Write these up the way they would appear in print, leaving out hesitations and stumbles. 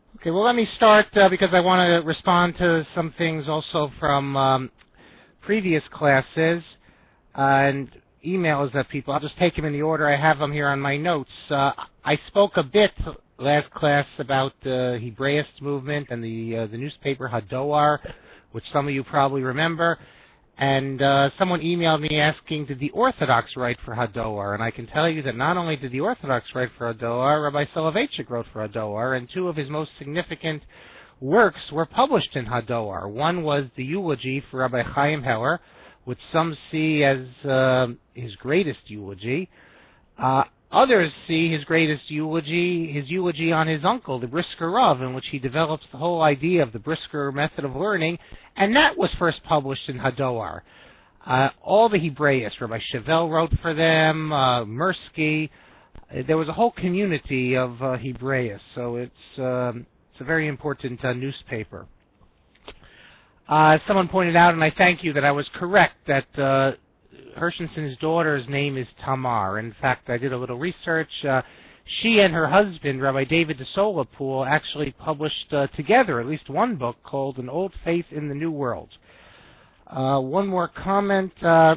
Okay, well, let me start because I want to respond to some things also from previous classes and emails that people. I'll just take them in the order I have them here on my notes. I spoke a bit last class about the Hebraist movement and the newspaper Hadoar, which some of you probably remember. And someone emailed me asking, did the Orthodox write for Hadoar? And I can tell you that not only did the Orthodox write for Hadoar, Rabbi Soloveitchik wrote for Hadoar, and two of his most significant works were published in Hadoar. One was the eulogy for Rabbi Chaim Heller, which some see as his greatest eulogy. Others see his greatest eulogy, his eulogy on his uncle, the Brisker Rav, in which he develops the whole idea of the Brisker method of learning, and that was first published in Hadoar. All the Hebraists, Rabbi Chevelle wrote for them, Mirsky. There was a whole community of Hebraists, so it's a very important newspaper. Someone pointed out, and I thank you, that I was correct, that Hershensen's daughter's name is Tamar. In fact, I did a little research. She and her husband, Rabbi David de Solapool, actually published together at least one book called An Old Faith in the New World. One more comment,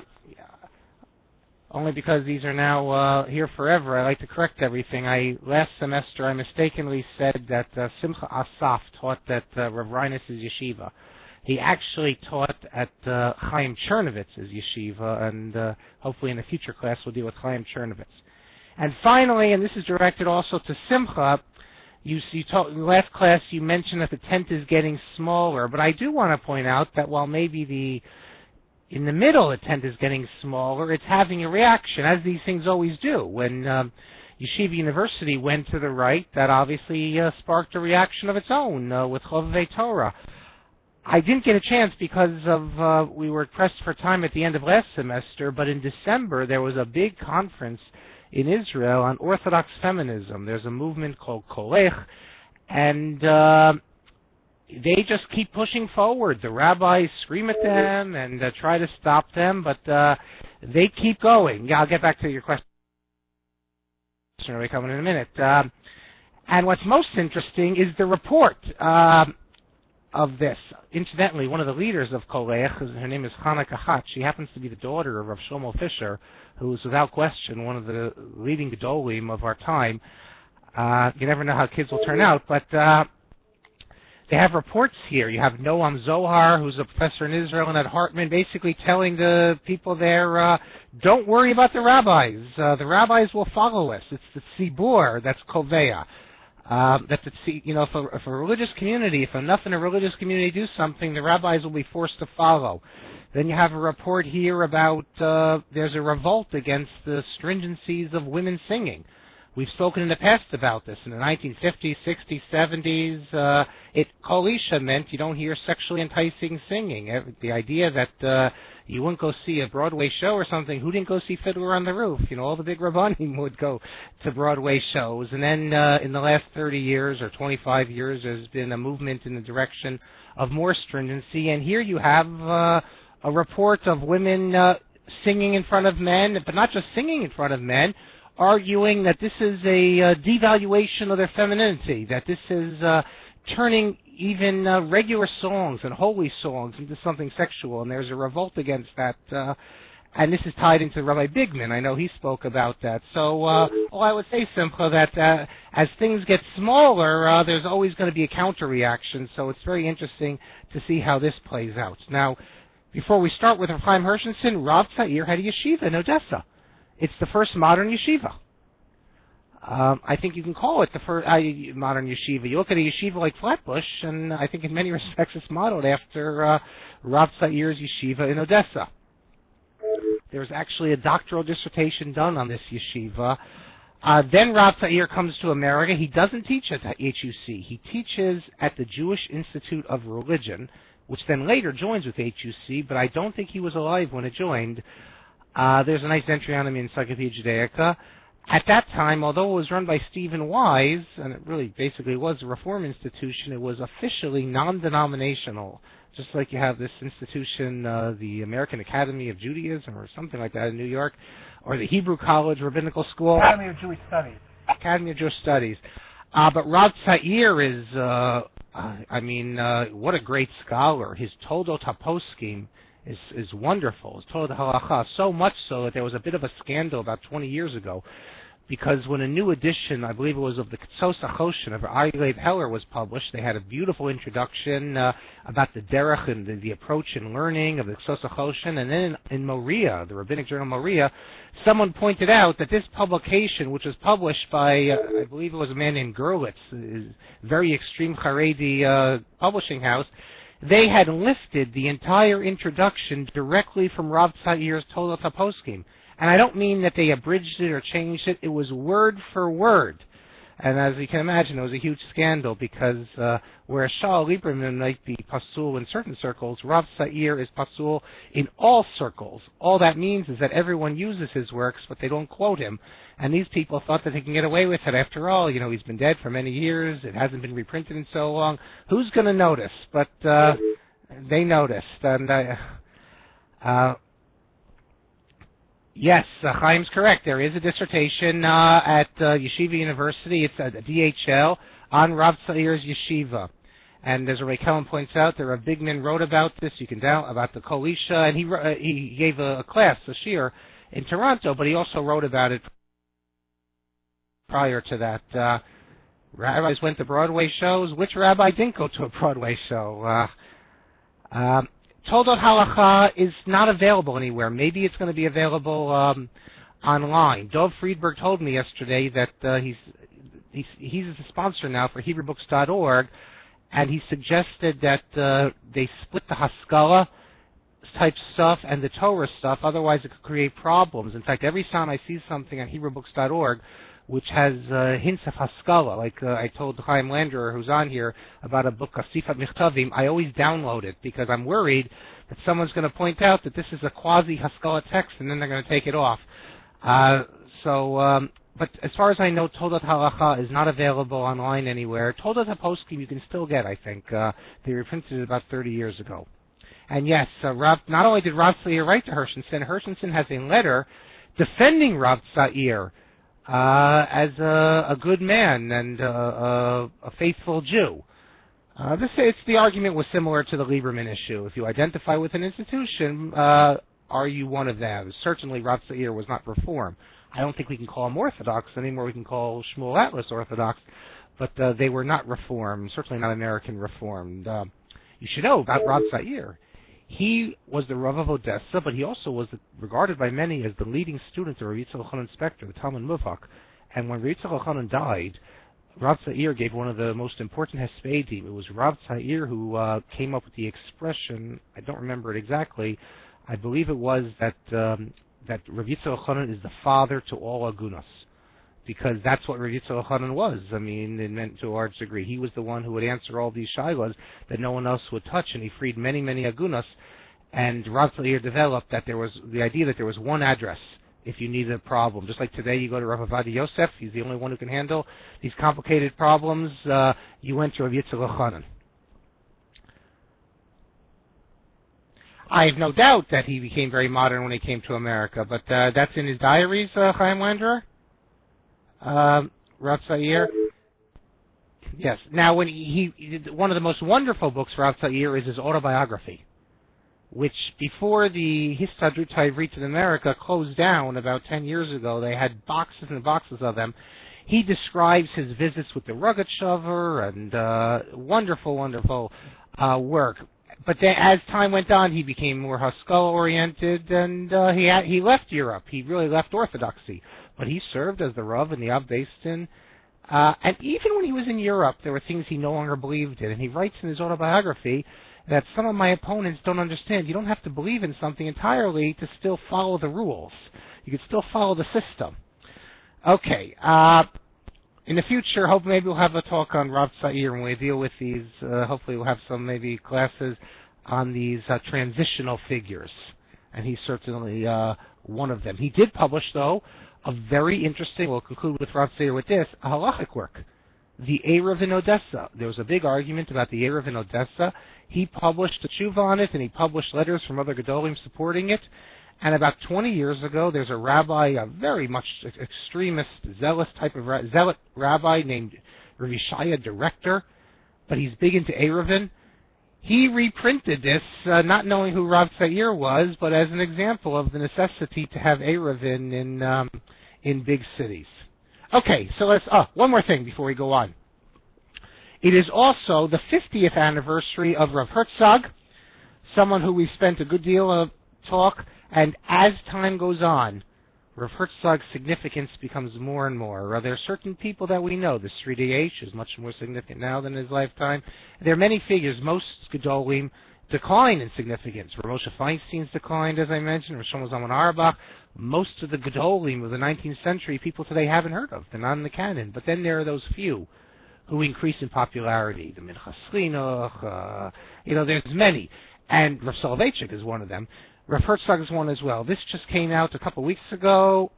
only because these are now here forever. I like to correct everything. Last semester I mistakenly said that Simcha Asaf taught that Rav Reines is yeshiva. He actually taught at Chaim Chernovitz's yeshiva, and hopefully in a future class we'll deal with Chaim Chernovitz. And finally, and this is directed also to Simcha, in last class you mentioned that the tent is getting smaller, but I do want to point out that while maybe in the middle the tent is getting smaller, it's having a reaction, as these things always do. When Yeshiva University went to the right, that obviously sparked a reaction of its own with Chovevei Torah. I didn't get a chance because of we were pressed for time at the end of last semester, but in December there was a big conference in Israel on Orthodox feminism. There's a movement called Kolech, and they just keep pushing forward. The rabbis scream at them and try to stop them, but they keep going. Yeah, I'll get back to your question. We're coming in a minute. And what's most interesting is the report of this. Incidentally, one of the leaders of Kolech, her name is Chana Kahat. She happens to be the daughter of Rav Shlomo Fisher, who is without question one of the leading Gedolim of our time. You never know how kids will turn out, but they have reports here. You have Noam Zohar, who's a professor in Israel, and at Hartman, basically telling the people there, don't worry about the rabbis. The rabbis will follow us. It's the Tzibur that's Koveya. If a religious community, if enough in a religious community do something, the rabbis will be forced to follow. Then you have a report here about there's a revolt against the stringencies of women singing. We've spoken in the past about this. In the 1950s, 60s, 70s, Kol Isha meant you don't hear sexually enticing singing. The idea that you wouldn't go see a Broadway show or something. Who didn't go see Fiddler on the Roof? All the big Rabbanim would go to Broadway shows. And then in the last 30 years or 25 years, there's been a movement in the direction of more stringency. And here you have a report of women singing in front of men, but not just singing in front of men, arguing that this is a devaluation of their femininity, that this is turning even regular songs and holy songs into something sexual, and there's a revolt against that. And this is tied into Rabbi Bigman. I know he spoke about that. So I would say, Simcha, that as things get smaller, there's always going to be a counter-reaction, so it's very interesting to see how this plays out. Now, before we start with Rav Chaim Hershenson, Rav Tza'ir had a yeshiva in Odessa. It's the first modern yeshiva. I think you can call it the first modern yeshiva. You look at a yeshiva like Flatbush, and I think in many respects it's modeled after Rav Tza'ir's yeshiva in Odessa. There's actually a doctoral dissertation done on this yeshiva. Then Rav Tza'ir comes to America. He doesn't teach at HUC. He teaches at the Jewish Institute of Religion, which then later joins with HUC, but I don't think he was alive when it joined. There's a nice entry on him in Encyclopedia Judaica. At that time, although it was run by Stephen Wise, and it really basically was a reform institution, it was officially non-denominational, just like you have this institution, the American Academy of Judaism or something like that in New York, or the Hebrew College Rabbinical School. Academy of Jewish Studies. Academy of Jewish Studies. But Rav Tzair is, what a great scholar. His Toldot HaPoskim is wonderful. His Toldot Halacha, so much so that there was a bit of a scandal about 20 years ago, because when a new edition, I believe it was of the Ketzos HaChoshen of Aryeh Heller was published, they had a beautiful introduction about the derech and the approach and learning of the Ketzos HaChoshen. And then in Moriah, the rabbinic journal Moriah, someone pointed out that this publication, which was published by, I believe it was a man named Gerlitz, very extreme Haredi publishing house, they had lifted the entire introduction directly from Rav Tzair's Toldot HaPoskim. And I don't mean that they abridged it or changed it. It was word for word. And as you can imagine, it was a huge scandal because whereas Shaul Lieberman might be pasul in certain circles, Rav Tzair is pasul in all circles. All that means is that everyone uses his works, but they don't quote him. And these people thought that they can get away with it. After all, he's been dead for many years. It hasn't been reprinted in so long. Who's going to notice? But they noticed. And yes, Chaim's correct. There is a dissertation at Yeshiva University. It's a DHL on Rav Tzair's yeshiva. And as Ray Kellen points out, there are Bigman wrote about this. You can download about the Kol Isha, and he gave a class, a shiur, in Toronto, but he also wrote about it prior to that. Rabbis went to Broadway shows. Which rabbi didn't go to a Broadway show? Toldot Halacha is not available anywhere. Maybe it's going to be available online. Dov Friedberg told me yesterday that he's a sponsor now for HebrewBooks.org, and he suggested that they split the Haskalah type stuff and the Torah stuff. Otherwise, it could create problems. In fact, every time I see something on HebrewBooks.org which has hints of Haskalah, like I told Chaim Landerer, who's on here, about a book, Asifat Michtavim, I always download it because I'm worried that someone's going to point out that this is a quasi-Haskalah text, and then they're going to take it off. But as far as I know, Toldot Halacha is not available online anywhere. Toldot HaPoskim you can still get, I think. They reprinted it about 30 years ago. And yes, not only did Rav Tzair write to Hershenson has a letter defending Rav Tzair as a good man and a faithful Jew. The argument was similar to the Lieberman issue. If you identify with an institution, are you one of them? Certainly Rav Tzair was not Reform. I don't think we can call him Orthodox anymore. We can call Shmuel Atlas Orthodox, but they were not Reform, certainly not American Reformed. You should know about Rav Tzair. He was the Rav of Odessa, but he also was regarded by many as the leading student of Rav Yitzchak Elchanan Spector, the Talmud Muvhak. And when Rav Yitzchak Elchanan died, Rav Tzair gave one of the most important hespedim. It was Rav Tzair who came up with the expression, I don't remember it exactly, I believe it was that Rav Yitzchak Elchanan is the father to all agunos, because that's what Rav Yitzchak Elchanan was. I mean, it meant to a large degree. He was the one who would answer all these shilas that no one else would touch, and he freed many, many agunos. And Rav Tzair developed that there was the idea that there was one address if you needed a problem. Just like today you go to Rav Avadia Yosef, he's the only one who can handle these complicated problems. You went to Rav Yitzchak Elchanan. I have no doubt that he became very modern when he came to America, but that's in his diaries, Chaim Landerer? Rav Tzair? Yes. Now, when one of the most wonderful books for Rav Tzair is his autobiography, which before the Histadrut Ha'ivrit in America closed down about 10 years ago, they had boxes and boxes of them. He describes his visits with the Rogatchover and wonderful, wonderful work. But then, as time went on, he became more Haskalah-oriented, and he left Europe. He really left Orthodoxy. But he served as the Rav in the Av Beis Din. And even when he was in Europe, there were things he no longer believed in. And he writes in his autobiography that some of my opponents don't understand. You don't have to believe in something entirely to still follow the rules. You can still follow the system. Okay. In the future, hope maybe we'll have a talk on Rav Tzair when we deal with these. Hopefully we'll have some maybe classes on these transitional figures. And he's certainly one of them. He did publish, though, a very interesting, we'll conclude with Rav Tzair with this, a halachic work, the Erev in Odessa. There was a big argument about the Erev in Odessa. He published a tshuva on it, and he published letters from other Gedolim supporting it. And about 20 years ago, there's a rabbi, a very much extremist, zealous type of zealot rabbi named Rav Yishaya, director, but he's big into Eruvin. He reprinted this, not knowing who Rav Tzair was, but as an example of the necessity to have Eruvin in big cities. Okay, so let's, one more thing before we go on. It is also the 50th anniversary of Rav Herzog, someone who we've spent a good deal of talk, and as time goes on, Rav Herzog's significance becomes more and more. There are certain people that we know. The Sridei H is much more significant now than his lifetime. There are many figures. Most Gedolim decline in significance. Rav Moshe Feinstein's declined, as I mentioned. Rav Shlomo Zalman Auerbach. Most of the Gedolim of the 19th century, people today haven't heard of. They're not in the canon. But then there are those few who increase in popularity. The Minchas Chinuch, there's many. And Rav Soloveitchik is one of them. Rav Herzog is one as well. This just came out a couple weeks ago.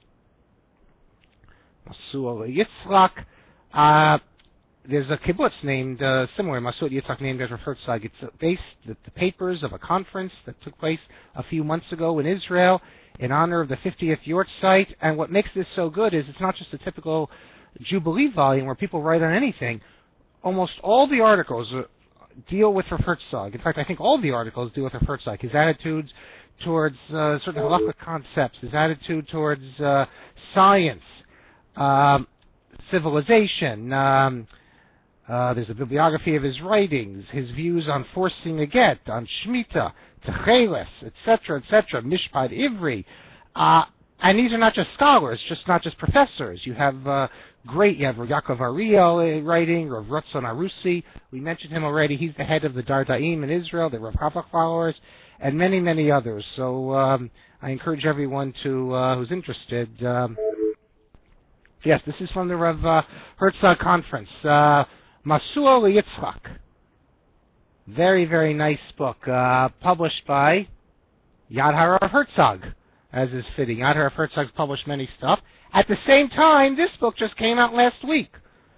Masuot Yitzchak. There's a kibbutz named, similar, Masuot Yitzchak, named as Rav Herzog. It's based, the papers of a conference that took place a few months ago in Israel in honor of the 50th Yortzeit. And what makes this so good is it's not just a typical Jubilee volume where people write on anything. Almost all the articles deal with Rav Herzog. In fact, I think all the articles deal with Rav Herzog. His attitudes towards certain halachic concepts, his attitude towards science, civilization. There's a bibliography of his writings, his views on forcing a get, on Shemitah, Techeles, etc., Mishpat Ivri. And these are not just scholars, not just professors. You have Rav Yaakov Ariel writing, Rav Ratzon Arusi. We mentioned him already. He's the head of the Dardaim in Israel, the Rav Hafach followers, and many, many others. So I encourage everyone who's interested. Yes, this is from the Rav Herzog conference. Masuo Yitzchak. Very, very nice book, published by Yad HaRav Herzog, as is fitting. Yad HaRav Herzog's published many stuff. At the same time, this book just came out last week.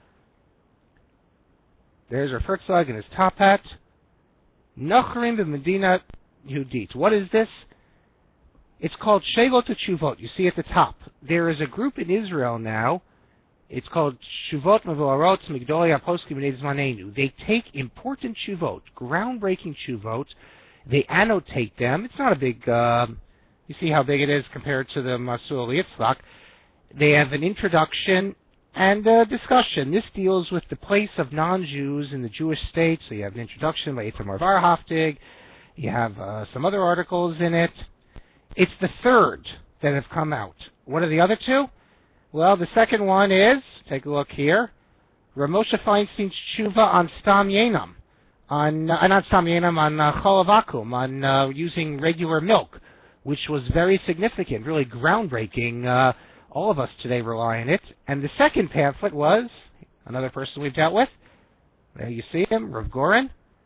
There's Rav Herzog in his top hat. Nochrim b'Medina Yehudit. What is this? It's called Sheilot Teshuvot. You see at the top. There is a group in Israel now. It's called Shuvot Mevorot Migdolei HaPoskim B'nei Zmanenu. They take important Shuvot, groundbreaking Shuvot. They annotate them. It's not a big... you see how big it is compared to the Masuot Yitzchak. They have an introduction and a discussion. This deals with the place of non-Jews in the Jewish state. So you have an introduction by Itamar Varhaftig. You have some other articles in it. It's the third that have come out. What are the other two? Well, the second one is, take a look here, Rav Moshe Feinstein's Tshuva on Stam Yenam, not Stam Yenam, on Chol Vakum, on using regular milk, which was very significant, really groundbreaking. All of us today rely on it. And the second pamphlet was another person we've dealt with. There you see him, Rav Goren.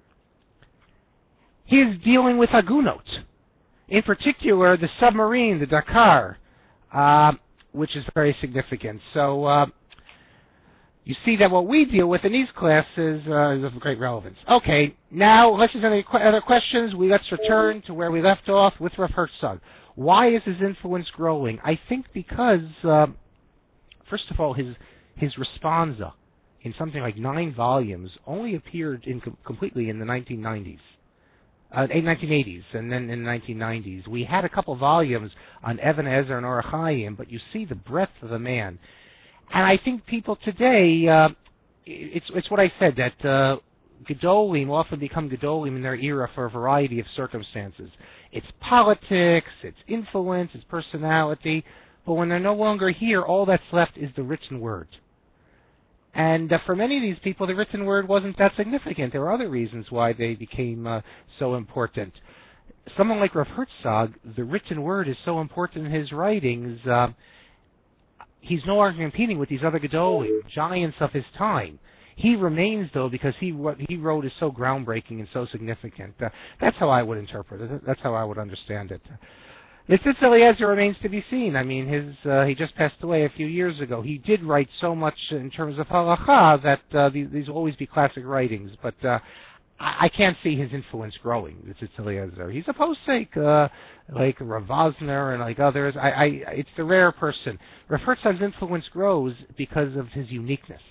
He is dealing with Agunot. In particular, the submarine, the Dakar, which is very significant. So you see that what we deal with in these classes is of great relevance. Okay, now, unless there's any other questions, let's return to where we left off with Rav Herzog. Why is his influence growing? I think because, first of all, his responsa in something like 9 volumes only appeared completely in the 1990s. 1980s, and then in the 1990s. We had a couple volumes on Even HaEzer and Or HaChaim, but you see the breadth of the man. And I think people today, it's what I said, that Gedolim often become Gedolim in their era for a variety of circumstances. It's politics, it's influence, it's personality, but when they're no longer here, all that's left is the written word. And for many of these people, the written word wasn't that significant. There were other reasons why they became so important. Someone like Rav Herzog, the written word is so important in his writings. He's no longer competing with these other Gedolim, giants of his time. He remains, though, because what he wrote is so groundbreaking and so significant. That's how I would interpret it. That's how I would understand it. Tzitz Eliezer remains to be seen. I mean, he just passed away a few years ago. He did write so much in terms of halacha that these will always be classic writings, but I can't see his influence growing, Tzitz Eliezer. He's a posek, like Rav Vosner and like others. It's the rare person. Rav Herzog's influence grows because of his uniqueness.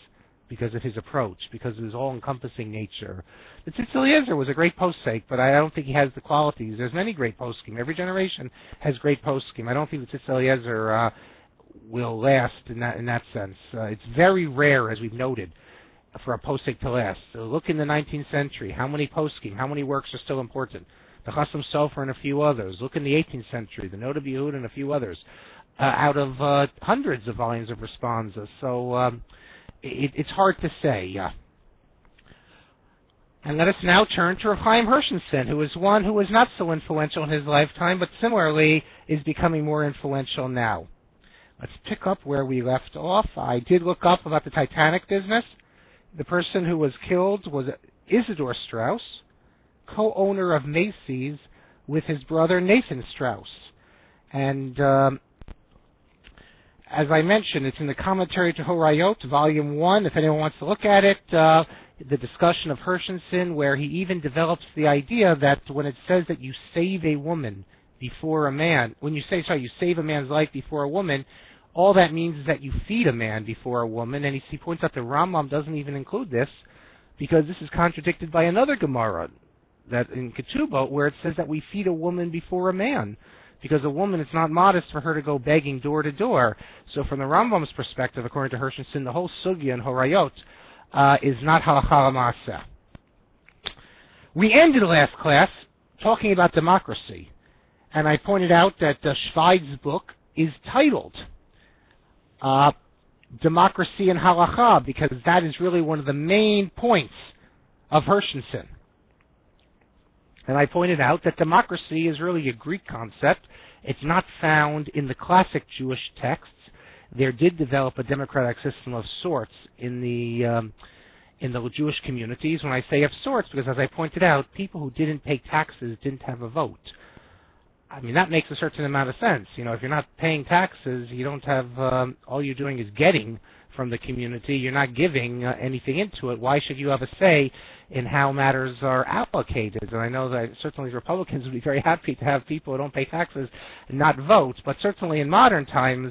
because of his approach, because of his all-encompassing nature. The Tzitz Eliezer was a great posek, but I don't think he has the qualities. There's many great poskim. Every generation has great poskim. I don't think the Tzitz Eliezer will last in that sense. It's very rare, as we've noted, for a posek to last. So look in the 19th century. How many poskim, how many works are still important? The Chasam Sofer and a few others. Look in the 18th century, the Noda B'Yehuda and a few others, out of hundreds of volumes of responsa. So it's hard to say. And let us now turn to Rav Chaim Hershenson, who is one who was not so influential in his lifetime, but similarly is becoming more influential now. Let's pick up where we left off. I did look up about the Titanic business. The person who was killed was Isidor Strauss, co-owner of Macy's with his brother Nathan Strauss. And as I mentioned, it's in the Commentary to Horayot, Volume 1, if anyone wants to look at it, the discussion of Hershenson, where he even develops the idea that when it says that you save a woman before a man, when you save a man's life before a woman, all that means is that you feed a man before a woman, and he points out the Rambam doesn't even include this, because this is contradicted by another Gemara, that in Ketubot, where it says that we feed a woman before a man, because a woman, it's not modest for her to go begging door to door. So from the Rambam's perspective, according to Hershenson, the whole sugya in Horayot is not halacha l'maaseh. We ended last class talking about democracy, and I pointed out that Schweid's book is titled Democracy and Halacha, because that is really one of the main points of Hershenson. And I pointed out that democracy is really a Greek concept. It's not found in the classic Jewish texts. There did develop a democratic system of sorts in the Jewish communities. When I say of sorts, because as I pointed out, people who didn't pay taxes didn't have a vote. I mean, that makes a certain amount of sense. You know, if you're not paying taxes, you don't have, all you're doing is getting from the community. You're not giving anything into it. Why should you have a say in how matters are allocated? And I know that certainly Republicans would be very happy to have people who don't pay taxes not vote, but certainly in modern times,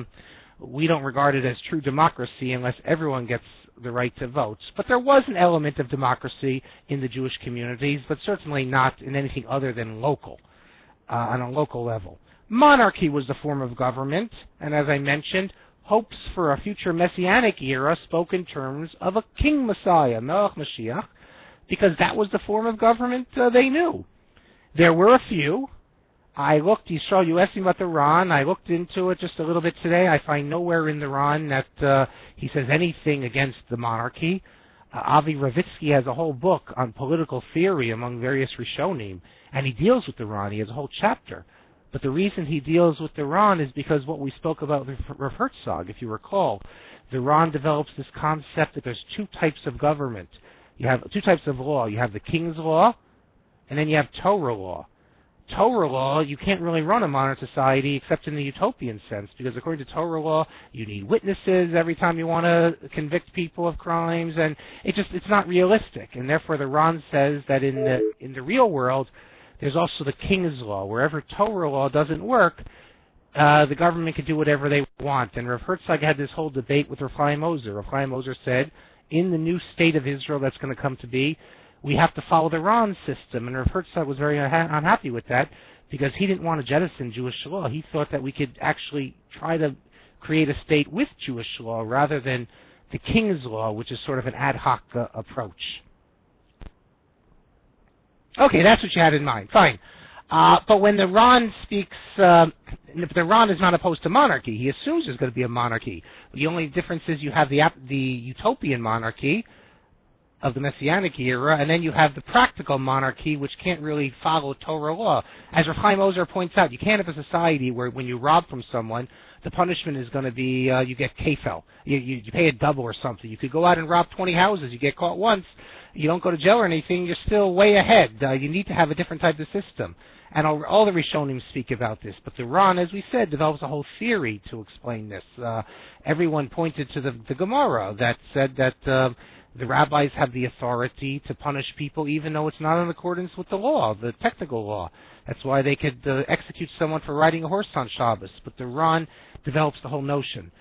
we don't regard it as true democracy unless everyone gets the right to vote. But there was an element of democracy in the Jewish communities, but certainly not in anything other than local, on a local level. Monarchy was the form of government, and as I mentioned, hopes for a future messianic era spoke in terms of a king Messiah, Melech Mashiach, because that was the form of government they knew. There were a few. I looked, Yisrael, you asked me about the Ran. I looked into it just a little bit today. I find nowhere in the Ran that he says anything against the monarchy. Avi Ravitsky has a whole book on political theory among various Rishonim, and he deals with the Ran. He has a whole chapter. But the reason he deals with the Ran is because what we spoke about with Rav Herzog, if you recall. The Ran develops this concept that there's two types of government. You have two types of law. You have the king's law, and then you have Torah law. Torah law, you can't really run a modern society except in the utopian sense, because according to Torah law, you need witnesses every time you want to convict people of crimes, and it's not realistic. And therefore, the Ran says that in the real world, there's also the king's law. Wherever Torah law doesn't work, the government can do whatever they want. And Rav Herzog had this whole debate with Rav Chaim Ozer. Rav Chaim Ozer said, in the new state of Israel that's going to come to be, we have to follow the Ran system. And Rav Herzog was very unhappy with that, because he didn't want to jettison Jewish law. He thought that we could actually try to create a state with Jewish law rather than the king's law, which is sort of an ad hoc approach. Okay, that's what you had in mind. Fine. But when the Ran speaks, if the Ran is not opposed to monarchy, he assumes there's going to be a monarchy. The only difference is you have the utopian monarchy of the Messianic era, and then you have the practical monarchy, which can't really follow Torah law. As Rav Chaim Ozer points out, you can't have a society where when you rob from someone, the punishment is going to be you get kefel. You pay a double or something. You could go out and rob 20 houses. You get caught once. You don't go to jail or anything. You're still way ahead. You need to have a different type of system. And all the Rishonim speak about this. But the Ran, as we said, develops a whole theory to explain this. Everyone pointed to the Gemara that said that the rabbis have the authority to punish people even though it's not in accordance with the law, the technical law. That's why they could execute someone for riding a horse on Shabbos. But the Ran develops the whole notion.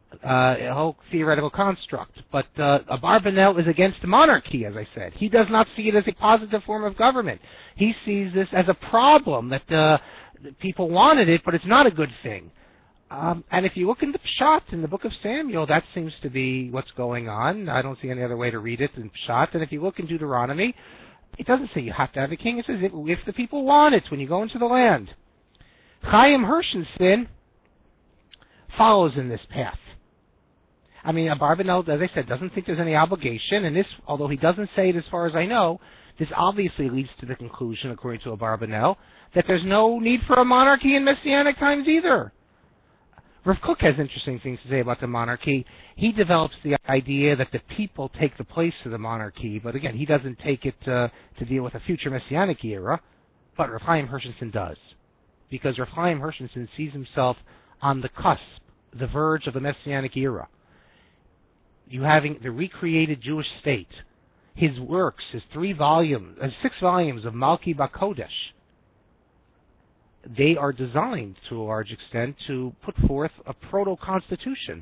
a whole theoretical construct. But Abarbanel is against monarchy, as I said. He does not see it as a positive form of government. He sees this as a problem, that people wanted it, but it's not a good thing. And if you look in the Pshat, in the book of Samuel, that seems to be what's going on. I don't see any other way to read it than Pshat. And if you look in Deuteronomy, it doesn't say you have to have a king. It says if the people want it when you go into the land. Chaim Hershenson follows in this path. I mean, Abarbanel, as I said, doesn't think there's any obligation, and this, although he doesn't say it as far as I know, this obviously leads to the conclusion, according to Abarbanel, that there's no need for a monarchy in Messianic times either. Rav Kook has interesting things to say about the monarchy. He develops the idea that the people take the place of the monarchy, but again, he doesn't take it to deal with a future Messianic era, but Rav Chaim Hershenson does, because Rav Chaim Hershenson sees himself on the cusp, the verge of the Messianic era. You having the recreated Jewish state, his works, his 6 volumes of Malki Bakodesh, they are designed to a large extent to put forth a proto-constitution,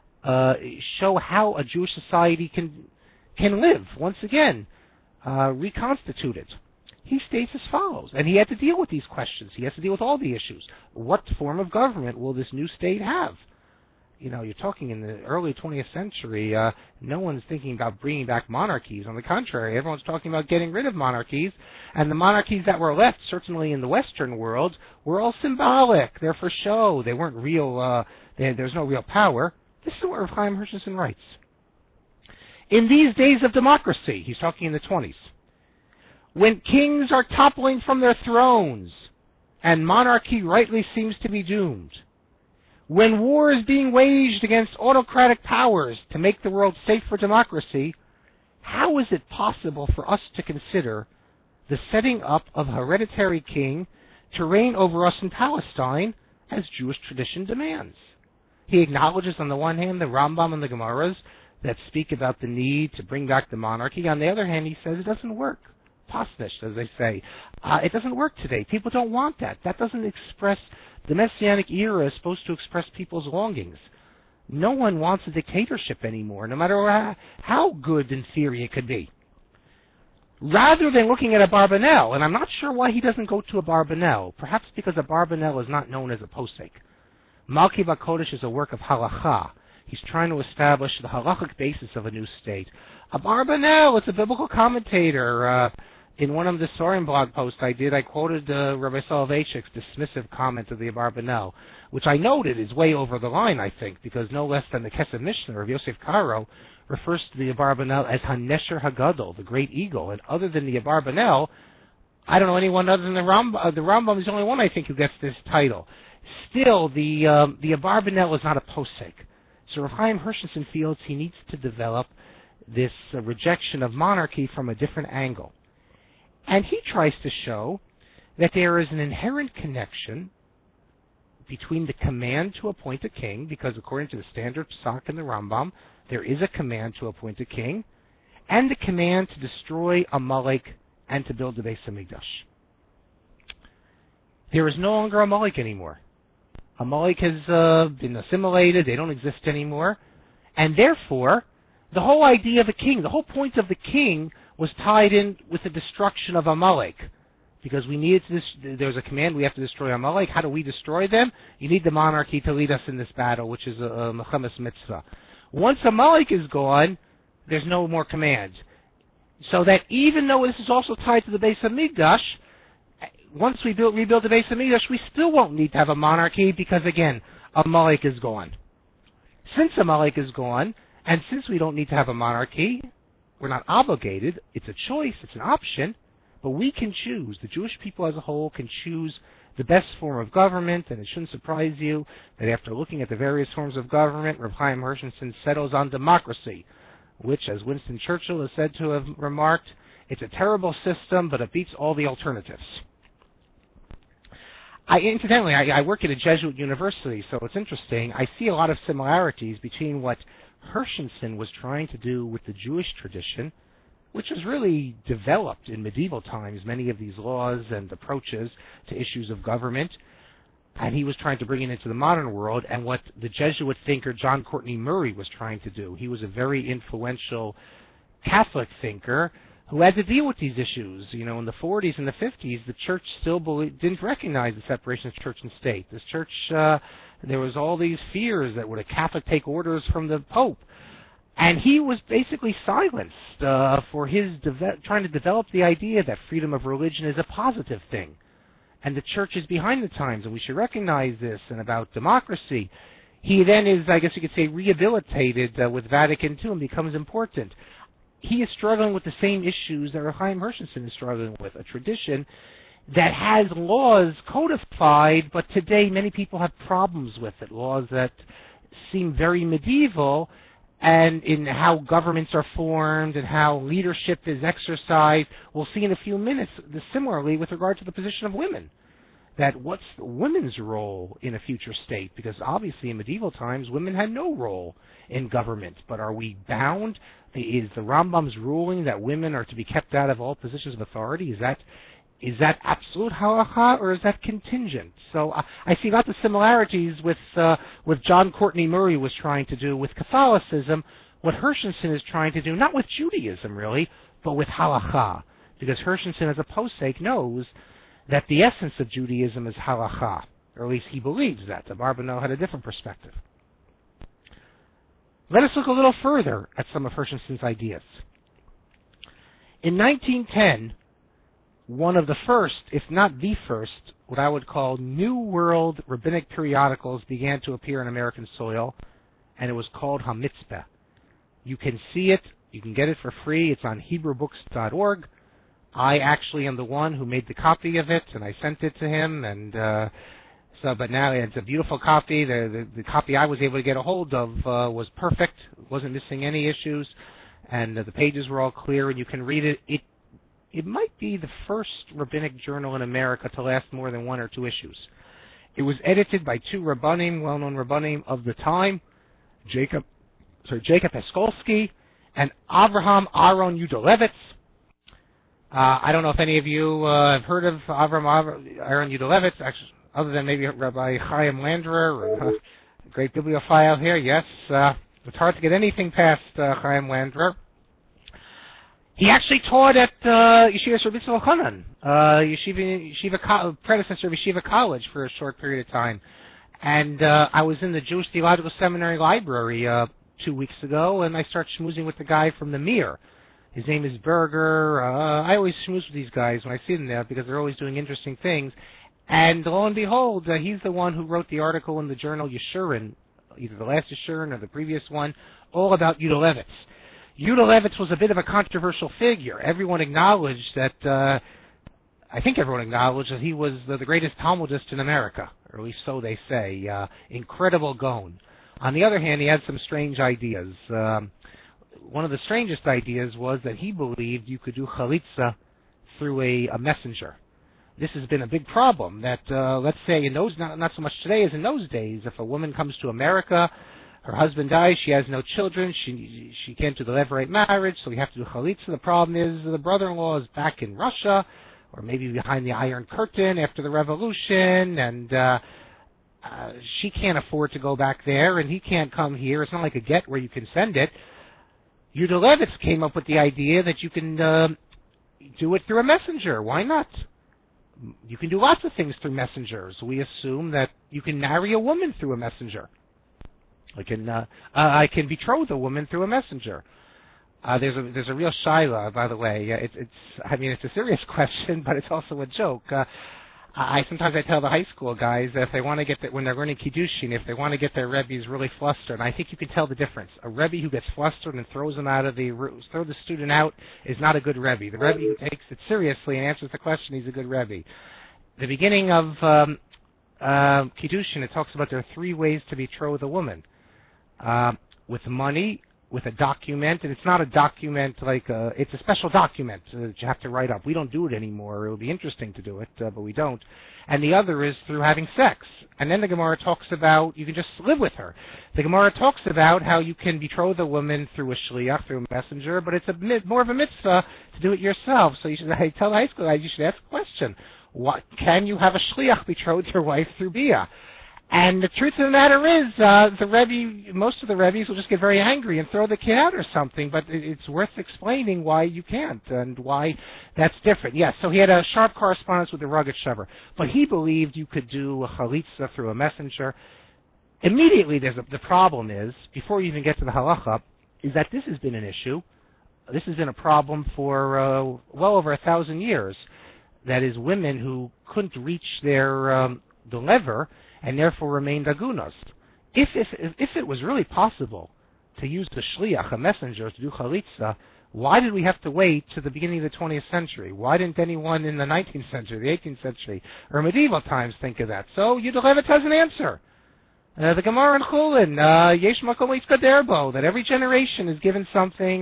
show how a Jewish society can live, once again, reconstituted. He states as follows, and he had to deal with these questions. He has to deal with all the issues. What form of government will this new state have? You know, you're talking in the early 20th century, no one's thinking about bringing back monarchies. On the contrary, everyone's talking about getting rid of monarchies, and the monarchies that were left, certainly in the Western world, were all symbolic. They're for show. They weren't real, there's no real power. This is what Rav Chaim Hershenson writes. In these days of democracy, he's talking in the 20s, when kings are toppling from their thrones, and monarchy rightly seems to be doomed, when war is being waged against autocratic powers to make the world safe for democracy, how is it possible for us to consider the setting up of a hereditary king to reign over us in Palestine as Jewish tradition demands? He acknowledges on the one hand the Rambam and the Gemaras that speak about the need to bring back the monarchy. On the other hand, he says it doesn't work. Pasnish, as they say. It doesn't work today. People don't want that. That doesn't express... The Messianic era is supposed to express people's longings. No one wants a dictatorship anymore, no matter how good in theory it could be. Rather than looking at Abarbanel, and I'm not sure why he doesn't go to Abarbanel, perhaps because Abarbanel is not known as a posek. Malki Bakodesh is a work of halacha. He's trying to establish the halachic basis of a new state. Abarbanel, it's a biblical commentator. In one of the Sorim blog posts I did, I quoted Rabbi Soloveitchik's dismissive comment of the Abarbanel, which I noted is way over the line, I think, because no less than the Kesef Mishnah of Yosef Karo refers to the Abarbanel as HaNesher HaGadol, the great eagle. And other than the Abarbanel, I don't know anyone other than the Rambam. The Rambam is the only one, I think, who gets this title. Still, the Abarbanel is not a posek. So Rav Chaim Hershenson feels he needs to develop this rejection of monarchy from a different angle. And he tries to show that there is an inherent connection between the command to appoint a king, because according to the standard Psak and the Rambam, there is a command to appoint a king, and the command to destroy Amalek and to build the Beis Hamikdash. There is no longer Amalek anymore. Amalek has been assimilated, they don't exist anymore, and therefore, the whole idea of a king, the whole point of the king was tied in with the destruction of Amalek. Because we needed there was a command, we have to destroy Amalek. How do we destroy them? You need the monarchy to lead us in this battle, which is a Mechemes Mitzvah. Once Amalek is gone, there's no more command. So that even though this is also tied to the Beis Hamikdash, once we rebuild the Beis Hamikdash, we still won't need to have a monarchy because, again, Amalek is gone. Since Amalek is gone, and since we don't need to have a monarchy, we're not obligated. It's a choice. It's an option. But we can choose. The Jewish people as a whole can choose the best form of government, and it shouldn't surprise you that after looking at the various forms of government, Rav Chaim Hershenson settles on democracy, which, as Winston Churchill is said to have remarked, it's a terrible system, but it beats all the alternatives. Incidentally, I work at a Jesuit university, so it's interesting. I see a lot of similarities between what Hershenson was trying to do with the Jewish tradition, which was really developed in medieval times, many of these laws and approaches to issues of government. and he was trying to bring it into the modern world, and what the Jesuit thinker John Courtney Murray was trying to do. He was a very influential Catholic thinker who had to deal with these issues. In the 40s and the 50s, the church still didn't recognize the separation of church and state. This church, there was all these fears that would a Catholic take orders from the Pope. And he was basically silenced for his trying to develop the idea that freedom of religion is a positive thing. And the church is behind the times, and we should recognize this, and about democracy. He then is, I guess you could say, rehabilitated with Vatican II and becomes important. He is struggling with the same issues that Chaim Hershenson is struggling with, a tradition that has laws codified, but today many people have problems with it, laws that seem very medieval, and in how governments are formed and how leadership is exercised. We'll see in a few minutes, similarly with regard to the position of women, that what's the women's role in a future state? Because obviously in medieval times, women had no role in government. But are we bound? Is the Rambam's ruling that women are to be kept out of all positions of authority? Is that absolute halacha, or is that contingent? So I see lots of similarities with John Courtney Murray was trying to do with Catholicism, what Hershenson is trying to do, not with Judaism really, but with halacha. Because Hershenson, as a posek, knows that the essence of Judaism is halacha, or at least he believes that. The Abarbanel had a different perspective. Let us look a little further at some of Hershenson's ideas. In 1910, one of the first, if not the first, what I would call New World rabbinic periodicals began to appear on American soil, and it was called HaMitzpeh. You can see it, you can get it for free, it's on HebrewBooks.org. I actually am the one who made the copy of it, and I sent it to him, and but now it's a beautiful copy. The copy I was able to get a hold of was perfect, wasn't missing any issues, and the pages were all clear, and you can read it. It might be the first rabbinic journal in America to last more than 1 or 2 issues. It was edited by 2 rabbanim, well-known rabbanim of the time, Jacob Eskolsky and Avraham Aaron Yudalevitz. I don't know if any of you have heard of Avraham Aaron Yudalevitz, actually, other than maybe Rabbi Chaim Landrer, or a great bibliophile here. Yes, it's hard to get anything past Chaim Landrer. He actually taught at Yeshiva Rabbi Yochanan, Yeshiva predecessor of Yeshiva College, for a short period of time. And I was in the Jewish Theological Seminary library 2 weeks ago, and I started schmoozing with the guy from the Mir. His name is Berger. I always schmooze with these guys when I see them there because they're always doing interesting things. And lo and behold, he's the one who wrote the article in the journal Yeshurun, either the last Yeshurun or the previous one, all about Yudalevitz. Yudalevitz was a bit of a controversial figure. Everyone acknowledged that, I think everyone acknowledged that he was the greatest Talmudist in America, or at least so they say. Incredible Gaon. On the other hand, he had some strange ideas. One of the strangest ideas was that he believed you could do chalitza through a messenger. This has been a big problem. That let's say in those, not so much today as in those days, if a woman comes to America, her husband dies, she has no children, she can't do the levirate marriage, so we have to do chalitza. The problem is the brother-in-law is back in Russia, or maybe behind the Iron Curtain after the revolution, and she can't afford to go back there, and he can't come here. It's not like a get where you can send it. Yudalevitz came up with the idea that you can do it through a messenger. Why not? You can do lots of things through messengers. We assume that you can marry a woman through a messenger. I can betroth a woman through a messenger. There's a real shaila, by the way. It's a serious question, but it's also a joke. Sometimes I tell the high school guys that if they want to get when they're learning kiddushin, if they want to get their rebbes really flustered, and I think you can tell the difference. A rebbe who gets flustered and throws the student out is not a good rebbe. The rebbe who takes it seriously and answers the question, he's a good rebbe. The beginning of kiddushin, it talks about there are 3 ways to betroth a woman: with money, with a document, and it's not a document it's a special document that you have to write up. We don't do it anymore. It would be interesting to do it, but we don't. And the other is through having sex. And then the Gemara talks about you can just live with her. The Gemara talks about how you can betroth a woman through a shliach, through a messenger, but it's more of a mitzvah to do it yourself. So I tell the high school guys, you should ask a question. Can you have a shliach betroth your wife through bia? And the truth of the matter is, the Rebbe, most of the Rebbe's will just get very angry and throw the kid out or something, but it's worth explaining why you can't and why that's different. Yes, so he had a sharp correspondence with the rugged shover, but he believed you could do a chalitza through a messenger. Immediately, the problem is, before you even get to the halacha, is that this has been an issue. This has been a problem for well over 1,000 years. That is, women who couldn't reach their the lever and therefore remained agunos. If it was really possible to use the shliach, a messenger, to do chalitza, why did we have to wait to the beginning of the 20th century? Why didn't anyone in the 19th century, the 18th century, or medieval times think of that? So Yudah Levitz has an answer. The Gemara in Chulin, Yesh Makom Yitzkaderbo, that every generation is given something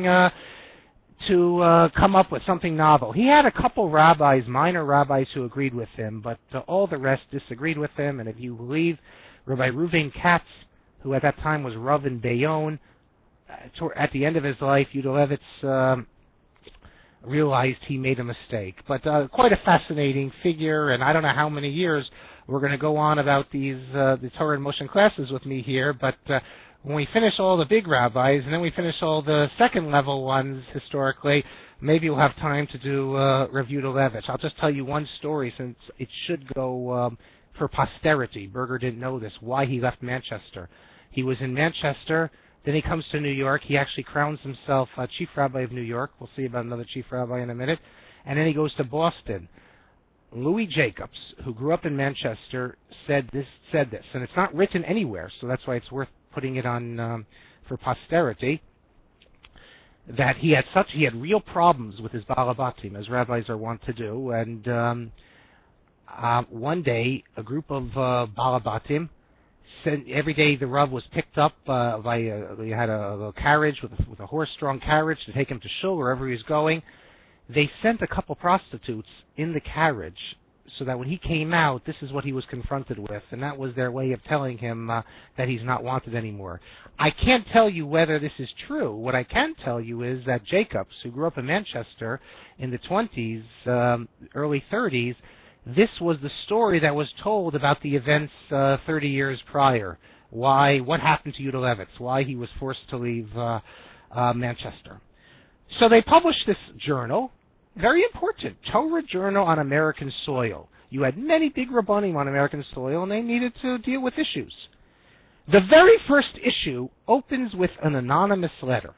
to come up with, something novel. He had a couple rabbis, minor rabbis, who agreed with him, but all the rest disagreed with him. And if you believe Rabbi Reuven Katz, who at that time was Rav in Bayonne, at the end of his life, Yudah Levitz realized he made a mistake. But quite a fascinating figure, and I don't know how many years we're going to go on about these the Torah and Moshe classes with me here, but when we finish all the big rabbis and then we finish all the second level ones historically, maybe we'll have time to do Rav Yudah Levitz. I'll just tell you one story since it should go for posterity. Berger didn't know this, why he left Manchester. He was in Manchester, then he comes to New York. He actually crowns himself Chief Rabbi of New York. We'll see about another Chief Rabbi in a minute. And then he goes to Boston. Louis Jacobs, who grew up in Manchester, said this, and it's not written anywhere, so that's why it's worth putting it on for posterity, that he had real problems with his balabatim, as rabbis are wont to do, and one day a group of balabatim sent, every day the Rav was picked up they had a carriage with a horse-drawn carriage to take him to shul wherever he was going. They sent a couple prostitutes in the carriage so that when he came out, this is what he was confronted with, and that was their way of telling him that he's not wanted anymore. I can't tell you whether this is true. What I can tell you is that Jacobs, who grew up in Manchester in the 20s, early 30s, this was the story that was told about the events 30 years prior. What happened to Yudah Levitz, why he was forced to leave Manchester. So they published this journal, very important, Torah Journal on American Soil. You had many big rabbanim on American soil, and they needed to deal with issues. The very first issue opens with an anonymous letter.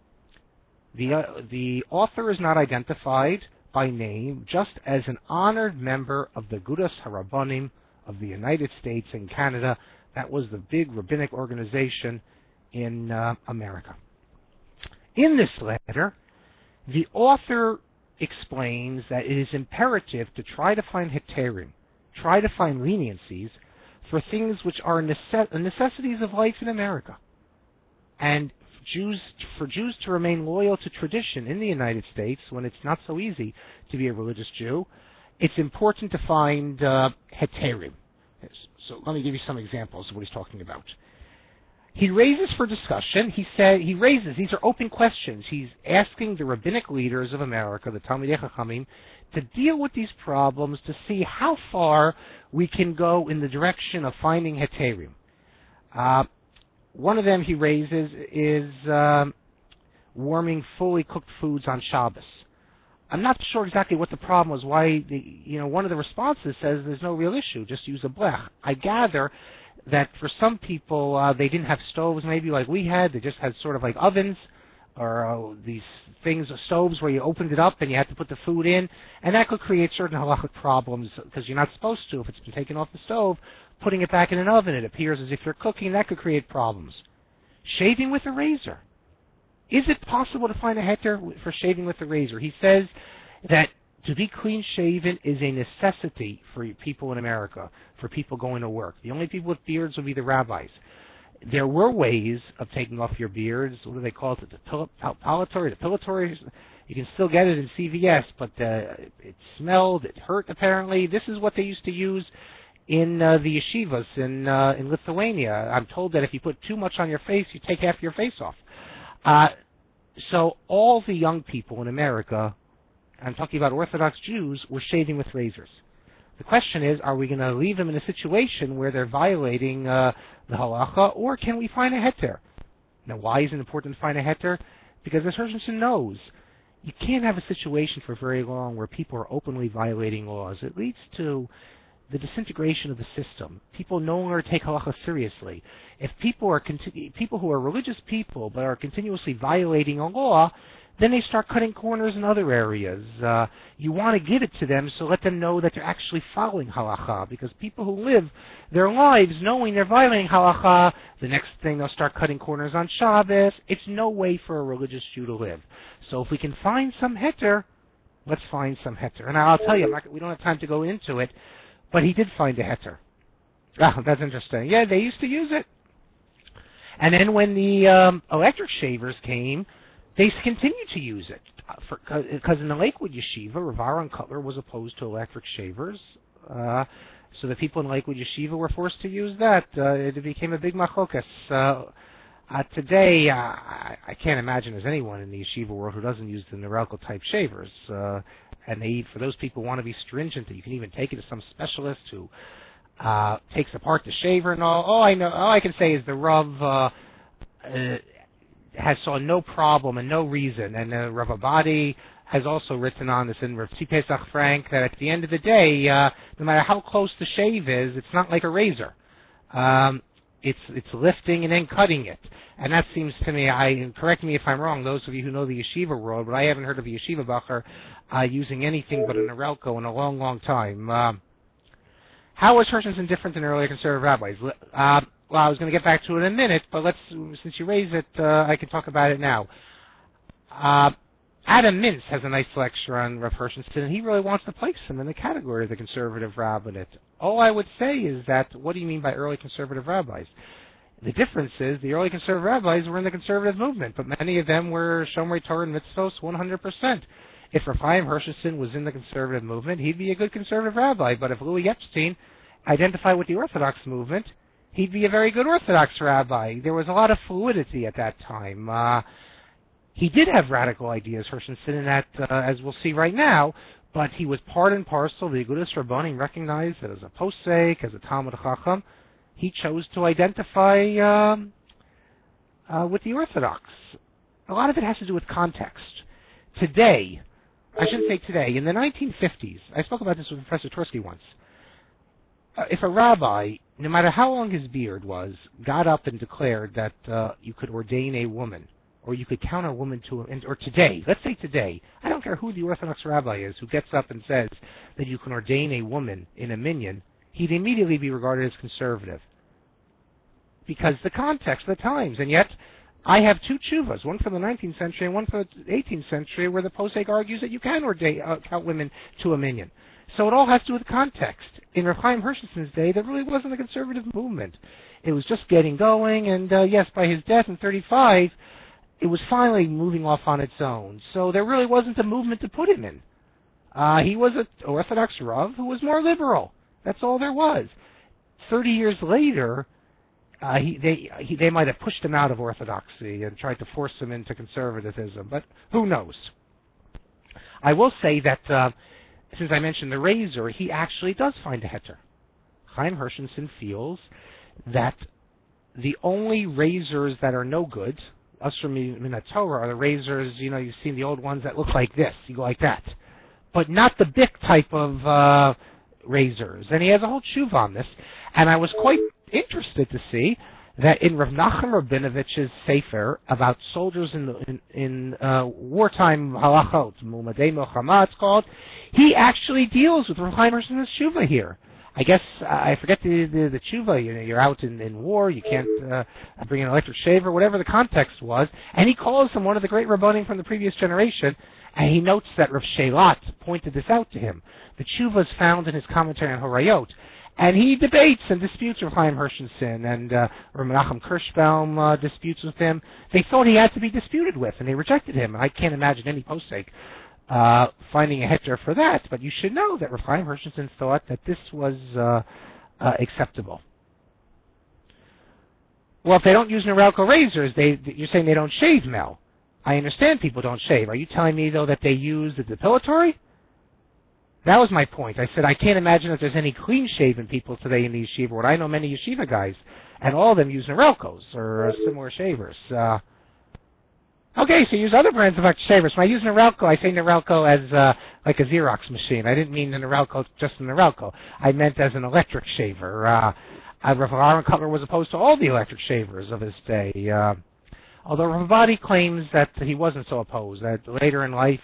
The author is not identified by name, just as an honored member of the Gudas HaRabbanim of the United States and Canada. That was the big rabbinic organization in America. In this letter, the author explains that it is imperative to try to find heterim, try to find leniencies for things which are necessities of life in America. And for Jews to remain loyal to tradition in the United States, when it's not so easy to be a religious Jew, it's important to find heterim. So let me give you some examples of what he's talking about. He raises for discussion, these are open questions. He's asking the rabbinic leaders of America, the Talmidei Chachamim, to deal with these problems to see how far we can go in the direction of finding heterim. One of them he raises is warming fully cooked foods on Shabbos. I'm not sure exactly what the problem was, why one of the responses says there's no real issue, just use a blech. I gather that for some people, they didn't have stoves maybe like we had. They just had sort of like ovens or these things, stoves where you opened it up and you had to put the food in. And that could create certain halachic problems because you're not supposed to, if it's been taken off the stove, putting it back in an oven. It appears as if you're cooking. That could create problems. Shaving with a razor. Is it possible to find a heter for shaving with a razor? He says that to be clean-shaven is a necessity for people in America, for people going to work. The only people with beards would be the rabbis. There were ways of taking off your beards. What do they call it? The depilatory. You can still get it in CVS, but it smelled, it hurt apparently. This is what they used to use in the yeshivas in Lithuania. I'm told that if you put too much on your face, you take half your face off. So all the young people in America, I'm talking about Orthodox Jews, were shaving with razors. The question is, are we going to leave them in a situation where they're violating the halacha, or can we find a heter? Now, why is it important to find a heter? Because as Hershenson knows, you can't have a situation for very long where people are openly violating laws. It leads to the disintegration of the system. People no longer take halacha seriously. If people who are religious people but are continuously violating a law, then they start cutting corners in other areas. You want to give it to them, so let them know that they're actually following halacha, because people who live their lives knowing they're violating halacha, the next thing they'll start cutting corners on Shabbos. It's no way for a religious Jew to live. So if we can find some heter, let's find some heter. And I'll tell you, we don't have time to go into it, but he did find a heter. Oh, that's interesting. Yeah, they used to use it. And then when the electric shavers came, they continued to use it. Because in the Lakewood Yeshiva, Rav Aaron Cutler was opposed to electric shavers. So the people in Lakewood Yeshiva were forced to use that. It became a big machlokas. Today, I can't imagine there's anyone in the yeshiva world who doesn't use the Norelco type shavers. And for those people who want to be stringent, that you can even take it to some specialist who takes apart the shaver and all. All I can say is the Rav saw no problem and no reason. And Rav Abadi has also written on this in Rav Tzvi Pesach Frank that at the end of the day, no matter how close the shave is, it's not like a razor. It's lifting and then cutting it. And that seems to me, correct me if I'm wrong, those of you who know the yeshiva world, but I haven't heard of a yeshiva bacher using anything but a Norelco in a long, long time. How was Hershenson different than earlier conservative rabbis? Well, I was going to get back to it in a minute, but since you raised it, I can talk about it now. Adam Mintz has a nice lecture on Rav Hershenson, and he really wants to place him in the category of the conservative rabbinate. All I would say is that, what do you mean by early conservative rabbis? The difference is the early conservative rabbis were in the conservative movement, but many of them were Shomrei Torah and Mitzvos 100%. If Rav Chaim Hershenson was in the conservative movement, he'd be a good conservative rabbi, but if Louis Epstein identified with the Orthodox movement, he'd be a very good Orthodox rabbi. There was a lot of fluidity at that time. He did have radical ideas, Hershenson, in that, as we'll see right now, but he was part and parcel. The Agudas Rabbanim recognized that as a posek, as a Talmud Chacham, he chose to identify with the Orthodox. A lot of it has to do with context. Today, I shouldn't say today, in the 1950s, I spoke about this with Professor Tversky once, if a rabbi, no matter how long his beard was, got up and declared that you could ordain a woman, or you could count a woman to, or today, let's say today, I don't care who the Orthodox rabbi is, who gets up and says that you can ordain a woman in a minyan, he'd immediately be regarded as conservative. Because the context of the times, and yet I have two tshuvas, one from the 19th century and one from the 18th century, where the posek argues that you can ordain count women to a minyan. So it all has to do with context. In Rav Chaim Hershenson's day, there really wasn't a conservative movement. It was just getting going, and yes, by his death in 1935, it was finally moving off on its own. So there really wasn't a movement to put him in. He was an Orthodox Rav who was more liberal. That's all there was. 30 years later, they might have pushed him out of Orthodoxy and tried to force him into conservatism, but who knows? I will say that since I mentioned the razor, he actually does find a heter. Chaim Hershenson feels that the only razors that are no good, Usher Min Torah, are the razors, you've seen the old ones that look like this, you go like that, but not the Bic type of razors. And he has a whole tshuva on this, and I was quite interested to see that in Rav Nachum Rabinovich's sefer about soldiers in wartime halachot, Mumadei Milchama it's called, he actually deals with Rav Chaim Hershenson's tshuva here. I guess, I forget the tshuva, you're out in war, you can't bring an electric shaver, whatever the context was, and he calls him one of the great Rabbanim from the previous generation, and he notes that Rav Shelat pointed this out to him. The tshuva is found in his commentary on Horayot, and he debates and disputes with Chaim Hershenson, and Rav Menachem Kirschbaum disputes with him. They thought he had to be disputed with, and they rejected him. I can't imagine any posek finding a heter for that, but you should know that Rav Chaim Hershenson thought that this was acceptable. Well, if they don't use Norelco razors, you're saying they don't shave, Mel. I understand people don't shave. Are you telling me, though, that they use the depilatory? That was my point. I said I can't imagine that there's any clean-shaven people today in the yeshiva world. I know many yeshiva guys, and all of them use Norelcos or similar shavers. Okay, so use other brands of electric shavers. When I use Norelco, I say Norelco as like a Xerox machine. I didn't mean the Norelco just a Norelco. I meant as an electric shaver. Rav Aaron Cutler was opposed to all the electric shavers of his day. Although Rav Badi claims that he wasn't so opposed, that later in life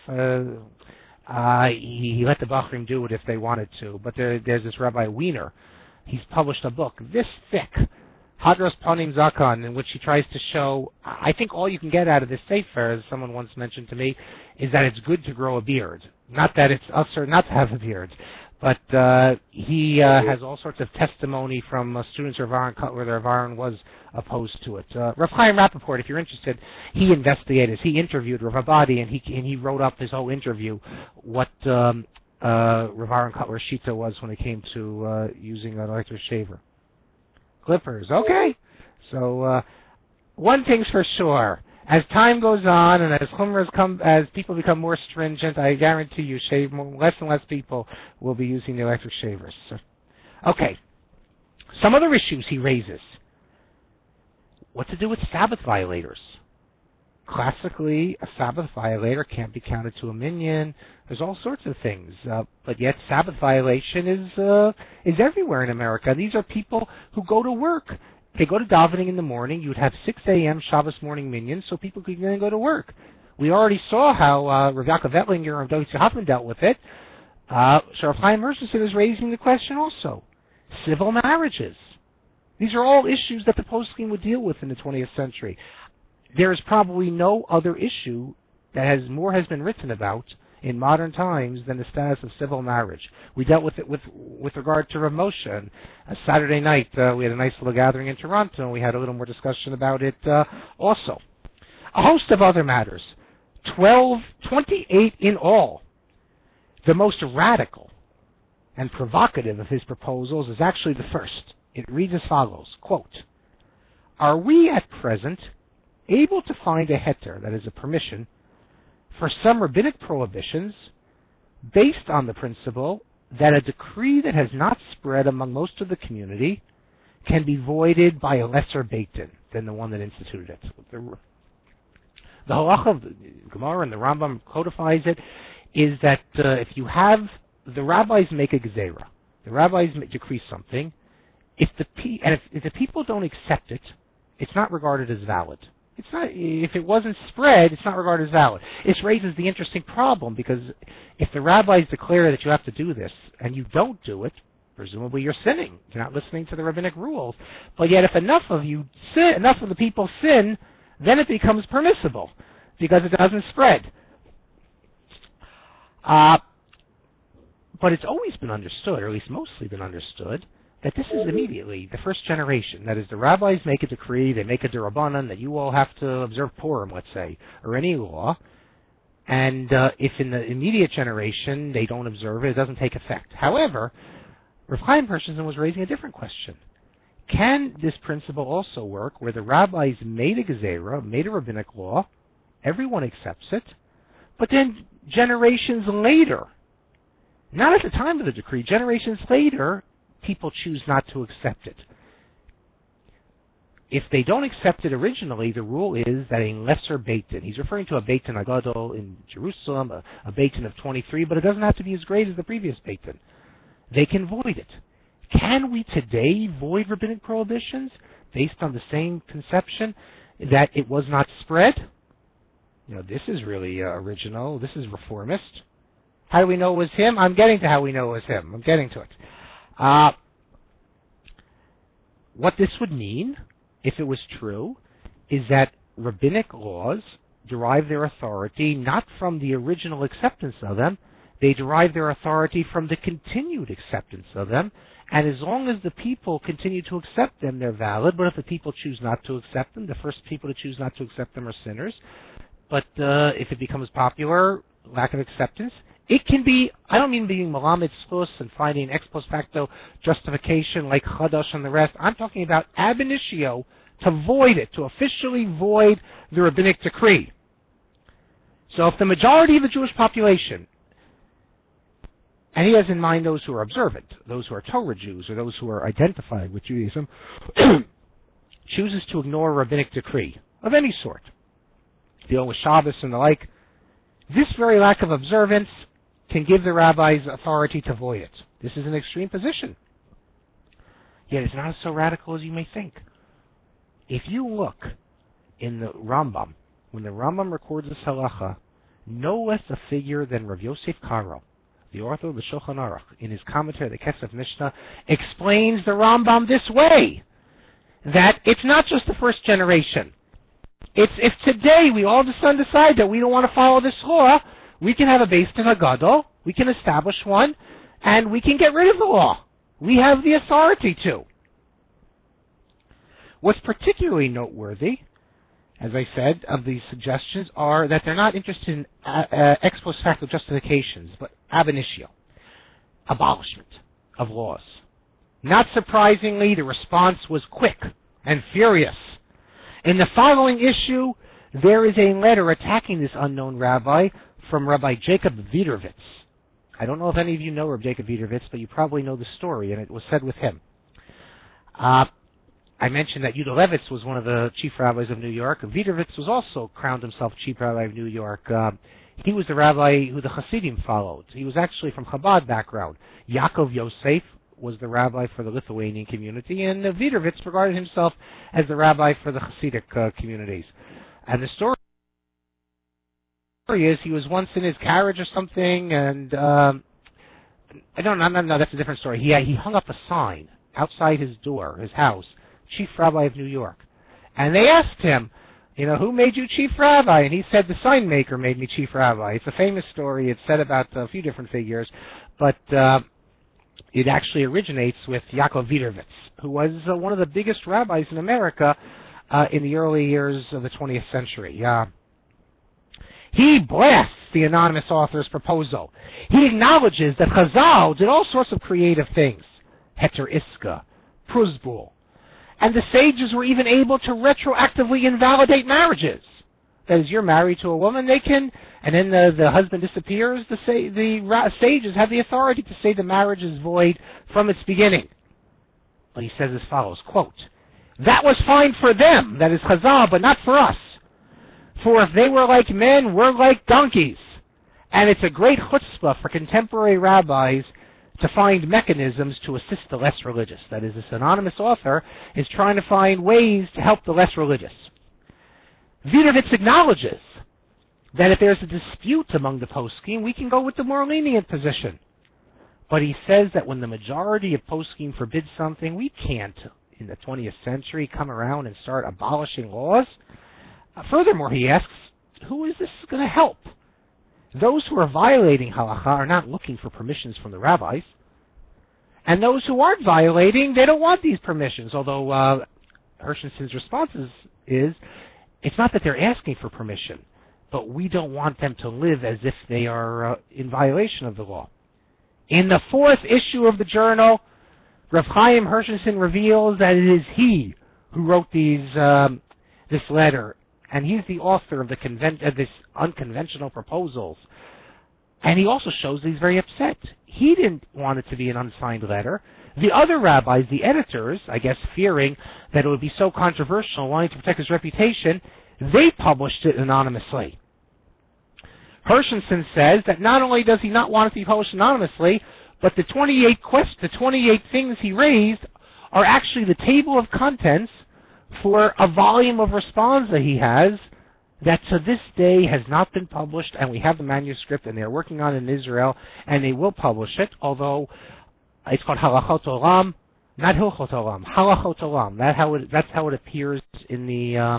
he let the Bachrim do it if they wanted to. But there's this Rabbi Wiener. He's published a book this thick, Hadros Panim Zakon, in which he tries to show, I think all you can get out of this sefer, as someone once mentioned to me, is that it's good to grow a beard. Not that it's usher not to have a beard. But he has all sorts of testimony from students of Rav Aaron Cutler that Rav Aaron was opposed to it. Rav Chaim Rappaport, if you're interested, he investigated. He interviewed Rav Abadi, and he wrote up his whole interview what Rav Aaron Cutler's shita was when it came to using an electric shaver. Clippers, okay. So one thing's for sure. As time goes on and as chumras as people become more stringent, I guarantee you, less and less people will be using the electric shavers. So, okay. Some other issues he raises. What to do with Sabbath violators? Classically, a Sabbath violator can't be counted to a minyan. There's all sorts of things, but yet Sabbath violation is everywhere in America. These are people who go to work. They go to davening in the morning. You would have 6 a.m. Shabbos morning minyans so people could then go to work. We already saw how Rav Yaakov Ettlinger and David Hoffman dealt with it. So Rav Chaim Mershon is raising the question also. Civil marriages. These are all issues that the poskim would deal with in the 20th century. There is probably no other issue that has been written about in modern times than the status of civil marriage. We dealt with it with regard to Rav Moshe. And Saturday night, we had a nice little gathering in Toronto, and we had a little more discussion about it also. A host of other matters. 28 in all. The most radical and provocative of his proposals is actually the first. It reads as follows, quote, "Are we at present able to find a heter, that is a permission, for some rabbinic prohibitions based on the principle that a decree that has not spread among most of the community can be voided by a lesser beit din than the one that instituted it?" The halacha of the Gemara and the Rambam codifies it is that if you have the rabbis make a gezerah, the rabbis decree something, if the people don't accept it, it's not regarded as valid. It's not. If it wasn't spread, it's not regarded as valid. It raises the interesting problem because if the rabbis declare that you have to do this and you don't do it, presumably you're sinning. You're not listening to the rabbinic rules. But yet, if enough of the people sin, then it becomes permissible because it doesn't spread. But it's always been understood, or at least mostly been understood, that this is immediately the first generation. That is, the rabbis make a decree, they make a derabanan that you all have to observe Purim, let's say, or any law, and if in the immediate generation they don't observe it, it doesn't take effect. However, Rav Chaim Mershon was raising a different question. Can this principle also work where the rabbis made a gezerah, made a rabbinic law, everyone accepts it, but then generations later, not at the time of the decree, generations later, people choose not to accept it. If they don't accept it originally, the rule is that a lesser beit din, he's referring to a beit din agadol in Jerusalem, a beit din of 23, but it doesn't have to be as great as the previous beit din. They can void it. Can we today void rabbinic prohibitions based on the same conception that it was not spread? This is really original. This is reformist. How do we know it was him? I'm getting to how we know it was him. I'm getting to it. What this would mean, if it was true, is that rabbinic laws derive their authority not from the original acceptance of them, they derive their authority from the continued acceptance of them, and as long as the people continue to accept them, they're valid, but if the people choose not to accept them, the first people to choose not to accept them are sinners, but if it becomes popular, lack of acceptance, it can be, I don't mean being malamed schus and finding ex post facto justification like Chadash and the rest. I'm talking about ab initio, to void it, to officially void the rabbinic decree. So if the majority of the Jewish population And he has in mind those who are observant, those who are Torah Jews, or those who are identified with Judaism, chooses to ignore a rabbinic decree of any sort, dealing with Shabbos and the like. This very lack of observance can give the rabbis authority to void it. This is an extreme position. Yet it's not so radical as you may think. If you look in the Rambam, when the Rambam records this halacha, no less a figure than Rav Yosef Karo, the author of the Shulchan Aruch, in his commentary, the Kesef Mishnah, explains the Rambam this way, that it's not just the first generation. If today we all of a sudden decide that we don't want to follow this law, we can have a Beis Din Hagadol, we can establish one, and we can get rid of the law. We have the authority to. What's particularly noteworthy, as I said, of these suggestions are that they're not interested in ex post facto justifications, but ab initio, abolishment of laws. Not surprisingly, the response was quick and furious. In the following issue, there is a letter attacking this unknown rabbi from Rabbi Jacob Vidervitz. I don't know if any of you know Rabbi Jacob Vidervitz, but you probably know the story, and it was said with him. I mentioned that Yudah Levitz was one of the chief rabbis of New York. Vidervitz was also crowned himself chief rabbi of New York. He was the rabbi who the Hasidim followed. He was actually from Chabad background. Yaakov Yosef was the rabbi for the Lithuanian community, and Vidervitz regarded himself as the rabbi for the Hasidic communities. And the story is he was once in his carriage or something, and no, that's a different story. He hung up a sign outside his door, his house, Chief Rabbi of New York. And they asked him, who made you Chief Rabbi? And he said, the sign maker made me Chief Rabbi. It's a famous story. It's said about a few different figures, but it actually originates with Yaakov Vidervitz, who was one of the biggest rabbis in America in the early years of the 20th century. He blasts the anonymous author's proposal. He acknowledges that Chazal did all sorts of creative things, Heter Iska, Pruzbul, and the sages were even able to retroactively invalidate marriages. That is, you're married to a woman, they can, and then the husband disappears, the sages have the authority to say the marriage is void from its beginning. But he says as follows, quote, that was fine for them, that is Chazal, but not for us. For if they were like men, we're like donkeys. And it's a great chutzpah for contemporary rabbis to find mechanisms to assist the less religious. That is, this anonymous author is trying to find ways to help the less religious. Vidervitz acknowledges that if there's a dispute among the poskim, we can go with the more lenient position. But he says that when the majority of poskim forbid something, we can't, in the 20th century, come around and start abolishing laws. Furthermore, he asks, who is this going to help? Those who are violating halacha are not looking for permissions from the rabbis. And those who aren't violating, they don't want these permissions. Although Hershenstein's response is, it's not that they're asking for permission, but we don't want them to live as if they are in violation of the law. In the 4th issue of the journal, Rav Chaim Hershenstein reveals that it is he who wrote this letter, and he's the author of this unconventional proposals. And he also shows that he's very upset. He didn't want it to be an unsigned letter. The other rabbis, the editors, I guess fearing that it would be so controversial, wanting to protect his reputation, they published it anonymously. Hershenstein says that not only does he not want it to be published anonymously, but the 28 things he raised are actually the table of contents for a volume of responsa he has that to this day has not been published, and we have the manuscript, and they're working on it in Israel, and they will publish it, although it's called Halachot Olam, not Hilchot Olam, Halachot Olam. That's how it appears in the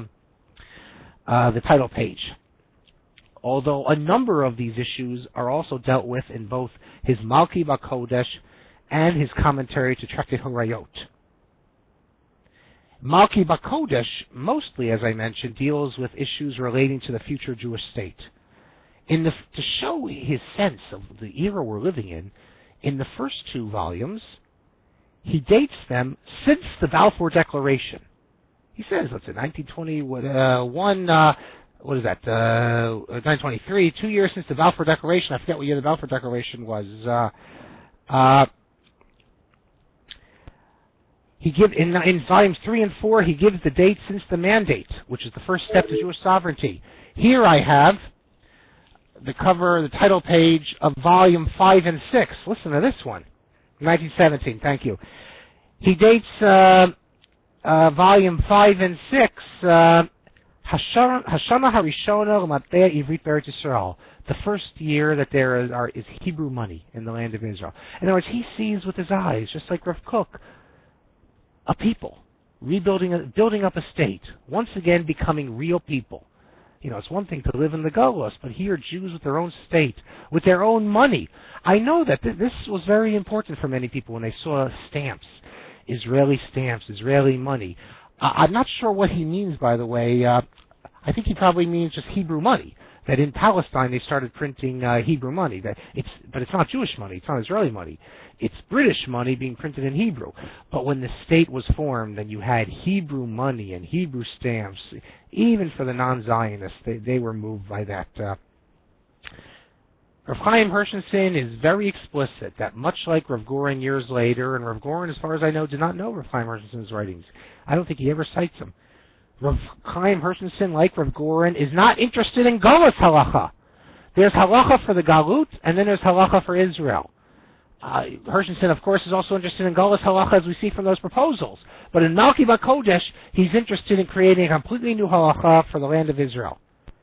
title page. Although a number of these issues are also dealt with in both his Malki Bakodesh and his commentary to Tractate Horayot. Malki Bakodesh, mostly, as I mentioned, deals with issues relating to the future Jewish state. To show his sense of the era we're living in the first 2 volumes, he dates them since the Balfour Declaration. He says, 1921, 923, 2 years since the Balfour Declaration. I forget what year the Balfour Declaration was. He in volumes 3 and 4, he gives the date since the mandate, which is the first step to Jewish sovereignty. Here I have the title page of volume 5 and 6. Listen to this one, 1917. Thank you. He dates volume 5 and 6. Hashana Harishona L'Matea Ivrit B'Eretz Yisrael. The first year that there is Hebrew money in the land of Israel. In other words, he sees with his eyes, just like Rav Kook, a people building up a state, once again becoming real people. You know, it's one thing to live in the Golos, but here Jews with their own state, with their own money. I know that this was very important for many people when they saw stamps, Israeli money. I'm not sure what he means, by the way. I think he probably means just Hebrew money. That in Palestine they started printing Hebrew money. But it's not Jewish money. It's not Israeli money. It's British money being printed in Hebrew. But when the state was formed, then you had Hebrew money and Hebrew stamps. Even for the non-Zionists, they were moved by that. Rav Chaim Hershenson is very explicit that much like Rav Goren years later, and Rav Goren, as far as I know, did not know Rav Chaim Hershenson's writings. I don't think he ever cites them. Rav Chaim Hershenson, like Rav Goren, is not interested in Golos halacha. There's halacha for the Galut, and then there's halacha for Israel. Hershenson, of course, is also interested in Golos halacha, as we see from those proposals. But in Malki Bakodesh, he's interested in creating a completely new halacha for the land of Israel.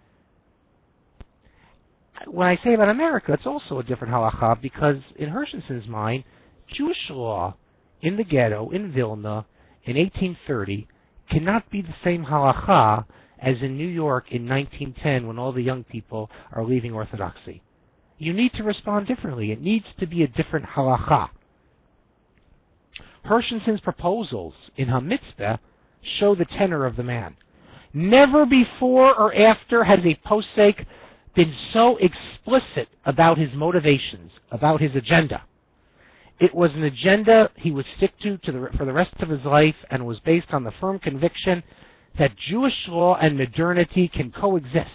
When I say about America, it's also a different halacha, because in Hershenson's mind, Jewish law in the ghetto in Vilna in 1830 cannot be the same halacha as in New York in 1910 when all the young people are leaving Orthodoxy. You need to respond differently. It needs to be a different halacha. Hershenson's proposals in HaMitzvah show the tenor of the man. Never before or after has a posek been so explicit about his motivations, about his agenda. It was an agenda he would stick to for the rest of his life, and was based on the firm conviction that Jewish law and modernity can coexist.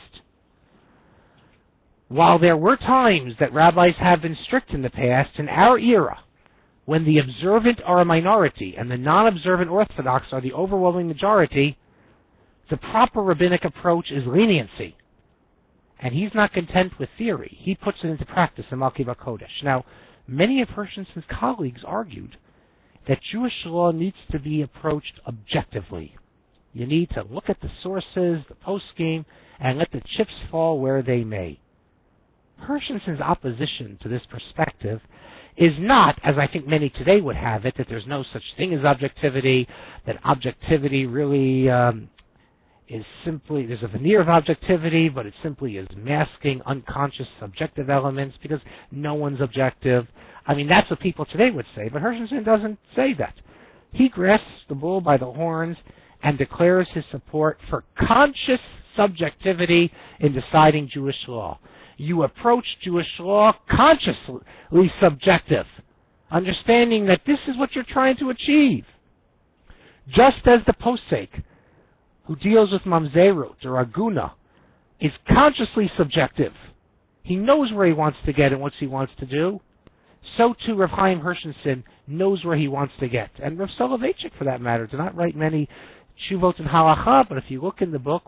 While there were times that rabbis have been strict in the past, in our era, when the observant are a minority and the non-observant Orthodox are the overwhelming majority, the proper rabbinic approach is leniency. And he's not content with theory. He puts it into practice in Malki Bakodesh. Now, many of Hershenson's colleagues argued that Jewish law needs to be approached objectively. You need to look at the sources, the poskim, and let the chips fall where they may. Hershenson's opposition to this perspective is not, as I think many today would have it, that there's no such thing as objectivity, that objectivity really is simply, there's a veneer of objectivity, but it simply is masking unconscious subjective elements because no one's objective. I mean, that's what people today would say, but Hershenson doesn't say that. He grasps the bull by the horns and declares his support for conscious subjectivity in deciding Jewish law. You approach Jewish law consciously subjective, understanding that this is what you're trying to achieve. Just as the posek, who deals with mamzerut or aguna, is consciously subjective. He knows where he wants to get and what he wants to do. So too Rav Chaim Hershenson knows where he wants to get. And Rav Soloveitchik, for that matter, did not write many tshuvot and halacha, but if you look in the book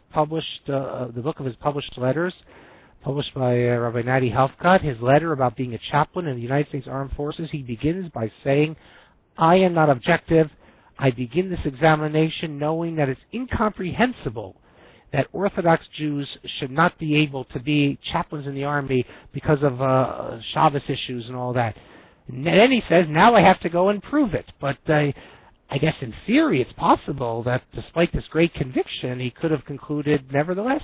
the book of his published letters, published by Rabbi Nati Helfgott, his letter about being a chaplain in the United States Armed Forces, he begins by saying, I am not objective. I begin this examination knowing that it's incomprehensible that Orthodox Jews should not be able to be chaplains in the army because of Shabbos issues and all that. And then he says, now I have to go and prove it. But I guess in theory it's possible that despite this great conviction, he could have concluded, nevertheless,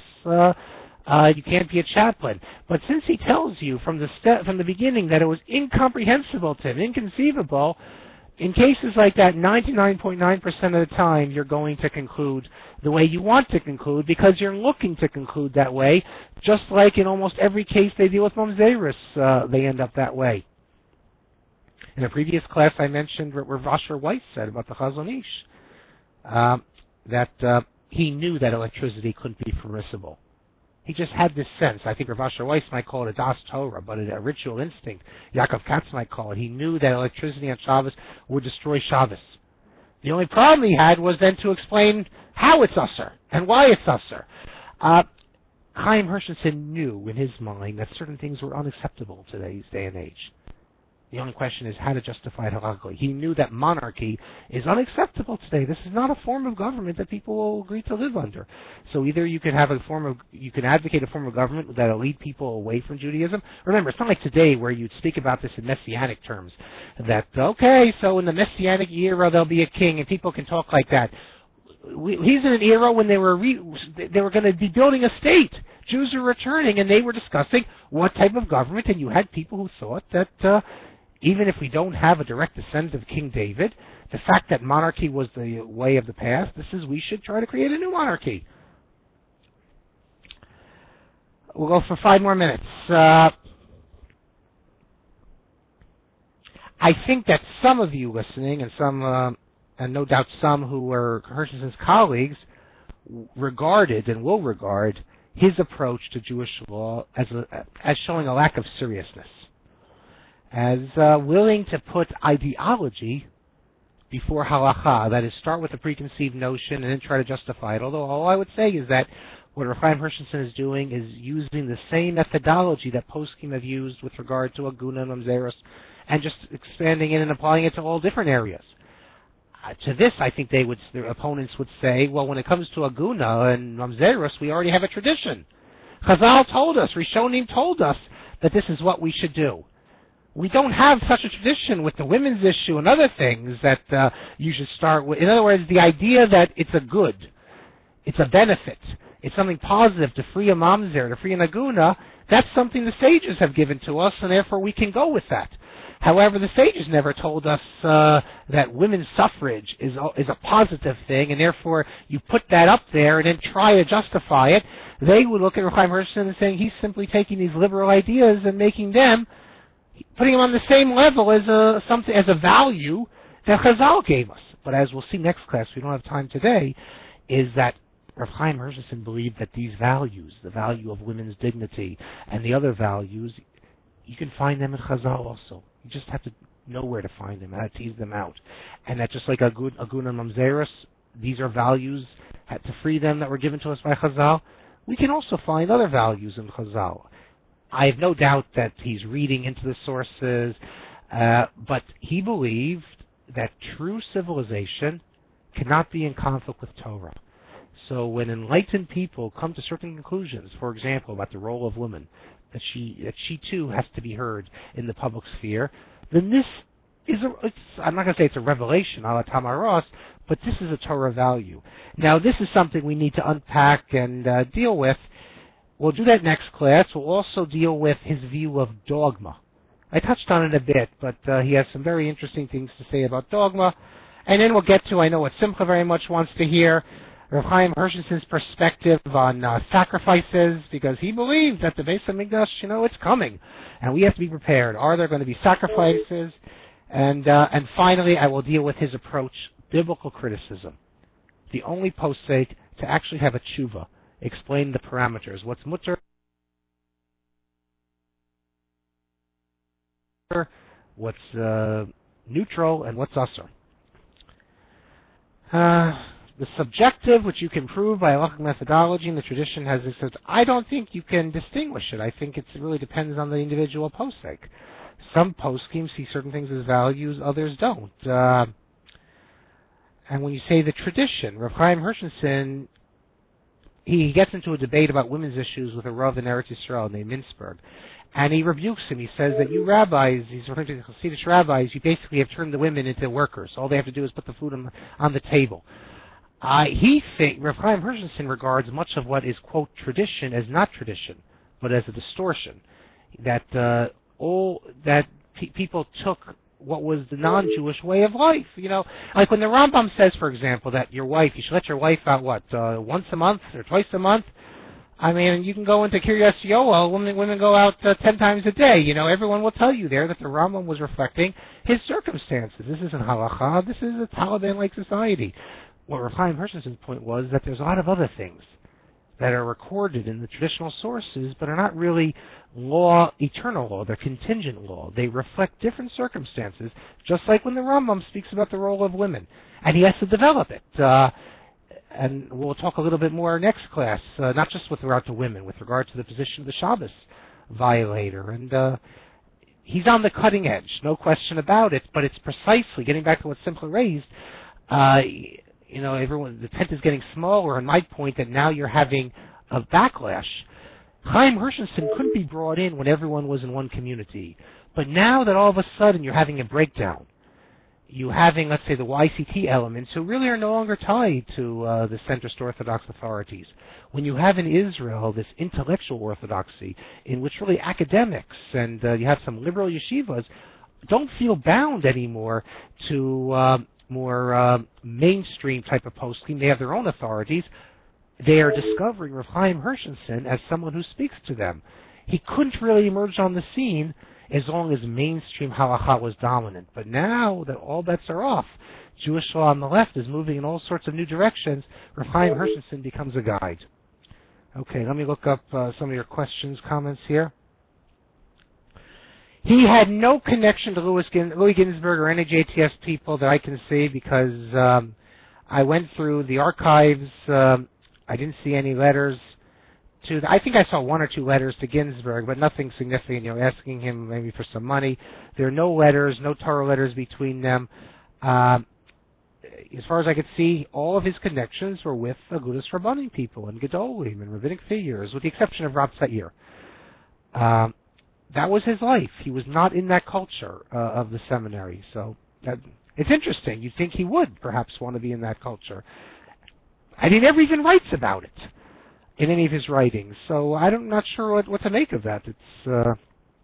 you can't be a chaplain. But since he tells you from the beginning that it was incomprehensible to him, inconceivable, in cases like that, 99.9% of the time, you're going to conclude the way you want to conclude because you're looking to conclude that way, just like in almost every case they deal with mamzerus, they end up that way. In a previous class, I mentioned what Rav Asher Weiss said about the Chazon Ish, that he knew that electricity couldn't be permissible. He just had this sense. I think Rav Asher Weiss might call it a Das Torah, but a ritual instinct. Yaakov Katz might call it. He knew that electricity on Shabbos would destroy Shabbos. The only problem he had was then to explain how it's usher and why it's usher. Chaim Hershenson knew in his mind that certain things were unacceptable in today's day and age. The only question is how to justify it halakhically. He knew that monarchy is unacceptable today. This is not a form of government that people will agree to live under. So either you can advocate a form of government that will lead people away from Judaism. Remember, it's not like today where you'd speak about this in messianic terms. That, okay, so in the messianic era there'll be a king and people can talk like that. He's in an era when they were going to be building a state. Jews are returning and they were discussing what type of government, and you had people who thought that even if we don't have a direct descendant of King David, the fact that monarchy was the way of the past, we should try to create a new monarchy. We'll go for 5 more minutes. I think that some of you listening, and some, and no doubt some who were Hershenson's colleagues, regarded and will regard his approach to Jewish law as showing a lack of seriousness, as willing to put ideology before halacha, that is, start with a preconceived notion and then try to justify it. Although all I would say is that what Rav Chaim Hershenson is doing is using the same methodology that poskim have used with regard to Aguna and Mamzeros, and just expanding it and applying it to all different areas. To this, I think their opponents would say, well, when it comes to Aguna and Mamzeros, we already have a tradition. Chazal told us, Rishonim told us that this is what we should do. We don't have such a tradition with the women's issue and other things that you should start with. In other words, the idea that it's a good, it's a benefit, it's something positive to free a mamzer, to free an aguna, that's something the sages have given to us, and therefore we can go with that. However, the sages never told us that women's suffrage is a positive thing, and therefore you put that up there and then try to justify it. They would look at Rav Chaim Hershenson and saying he's simply taking these liberal ideas and putting them on the same level as a value that Chazal gave us. But as we'll see next class, we don't have time today, is that Rav Chaim Hershenson believed that these values, the value of women's dignity and the other values, you can find them in Chazal also. You just have to know where to find them, how to tease them out. And that just like Aguna and Mamzeros, these are values to free them that were given to us by Chazal. We can also find other values in Chazal. I have no doubt that he's reading into the sources, but he believed that true civilization cannot be in conflict with Torah. So when enlightened people come to certain conclusions, for example, about the role of women, that she too has to be heard in the public sphere, then this is I'm not going to say it's a revelation, a la Tamaros, but this is a Torah value. Now, this is something we need to unpack and deal with. We'll do that next class. We'll also deal with his view of dogma. I touched on it a bit, but he has some very interesting things to say about dogma. And then we'll get to, I know what Simcha very much wants to hear, Rav Chaim Hershenson's perspective on sacrifices, because he believes that the Beis HaMikdash, it's coming, and we have to be prepared. Are there going to be sacrifices? And finally, I will deal with his approach, biblical criticism. The only posek to actually have a tshuva, explain the parameters, what's mutter, what's neutral, and what's usher. The subjective, which you can prove by halachic methodology, and the tradition has this. I don't think you can distinguish it. I think it really depends on the individual posek. Some poskim see certain things as values, others don't. And when you say the tradition, Rav Chaim Hershenson, he gets into a debate about women's issues with a Rav in Eretz Yisrael named Mintzberg. And he rebukes him. He says that you rabbis, he's referring to the Hasidic rabbis, you basically have turned the women into workers. All they have to do is put the food on the table. Rav Chaim Hershenson regards much of what is, quote, tradition as not tradition, but as a distortion. That people took what was the non-Jewish way of life. Like when the Rambam says, for example, that you should let your wife out, once a month or twice a month. I mean, you can go into Kiryas Yoel, women go out 10 times a day. Everyone will tell you there that the Rambam was reflecting his circumstances. This isn't halacha. This is a Taliban-like society. What Rav Chaim Hershenson's point was that there's a lot of other things that are recorded in the traditional sources, but are not really law, eternal law. They're contingent law. They reflect different circumstances, just like when the Rambam speaks about the role of women, and he has to develop it. And we'll talk a little bit more next class, not just with regard to women, with regard to the position of the Shabbos violator. And he's on the cutting edge, no question about it, but it's precisely, getting back to what Simcha raised, everyone, the tent is getting smaller, and my point that now you're having a backlash. Chaim Hershenson couldn't be brought in when everyone was in one community. But now that all of a sudden you're having a breakdown, you're having, let's say, the YCT elements who really are no longer tied to the centrist Orthodox authorities. When you have in Israel this intellectual orthodoxy in which really academics and you have some liberal yeshivas don't feel bound anymore to more mainstream type of posting. They have their own authorities. They are discovering Rav Chaim Hershenson as someone who speaks to them. He couldn't really emerge on the scene as long as mainstream halakha was dominant. But now that all bets are off, Jewish law on the left is moving in all sorts of new directions, Rav Chaim Hershenson becomes a guide. Okay, let me look up some of your questions, comments here. He had no connection to Louis Ginsburg or any JTS people that I can see, because I went through the archives. I didn't see any letters to. I think I saw one or two letters to Ginsburg, but nothing significant. Asking him maybe for some money. There are no letters, no Torah letters between them. As far as I could see, all of his connections were with Agudas Rabbanim people and Gedolim and rabbinic figures, with the exception of Rav Sair. That was his life. He was not in that culture of the seminary. So it's interesting. You'd think he would perhaps want to be in that culture. And he never even writes about it in any of his writings. So I'm not sure what to make of that. It's the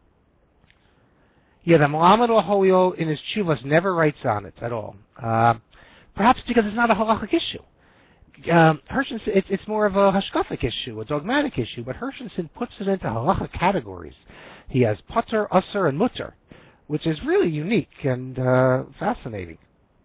Muhammad al-Hoyo in his Chuvas never writes on it at all. Perhaps because it's not a halachic issue. Hershenson, it's more of a hashkafic issue, a dogmatic issue, but Hershenson puts it into halachic categories. He has pater, usser, and mutter, which is really unique and fascinating.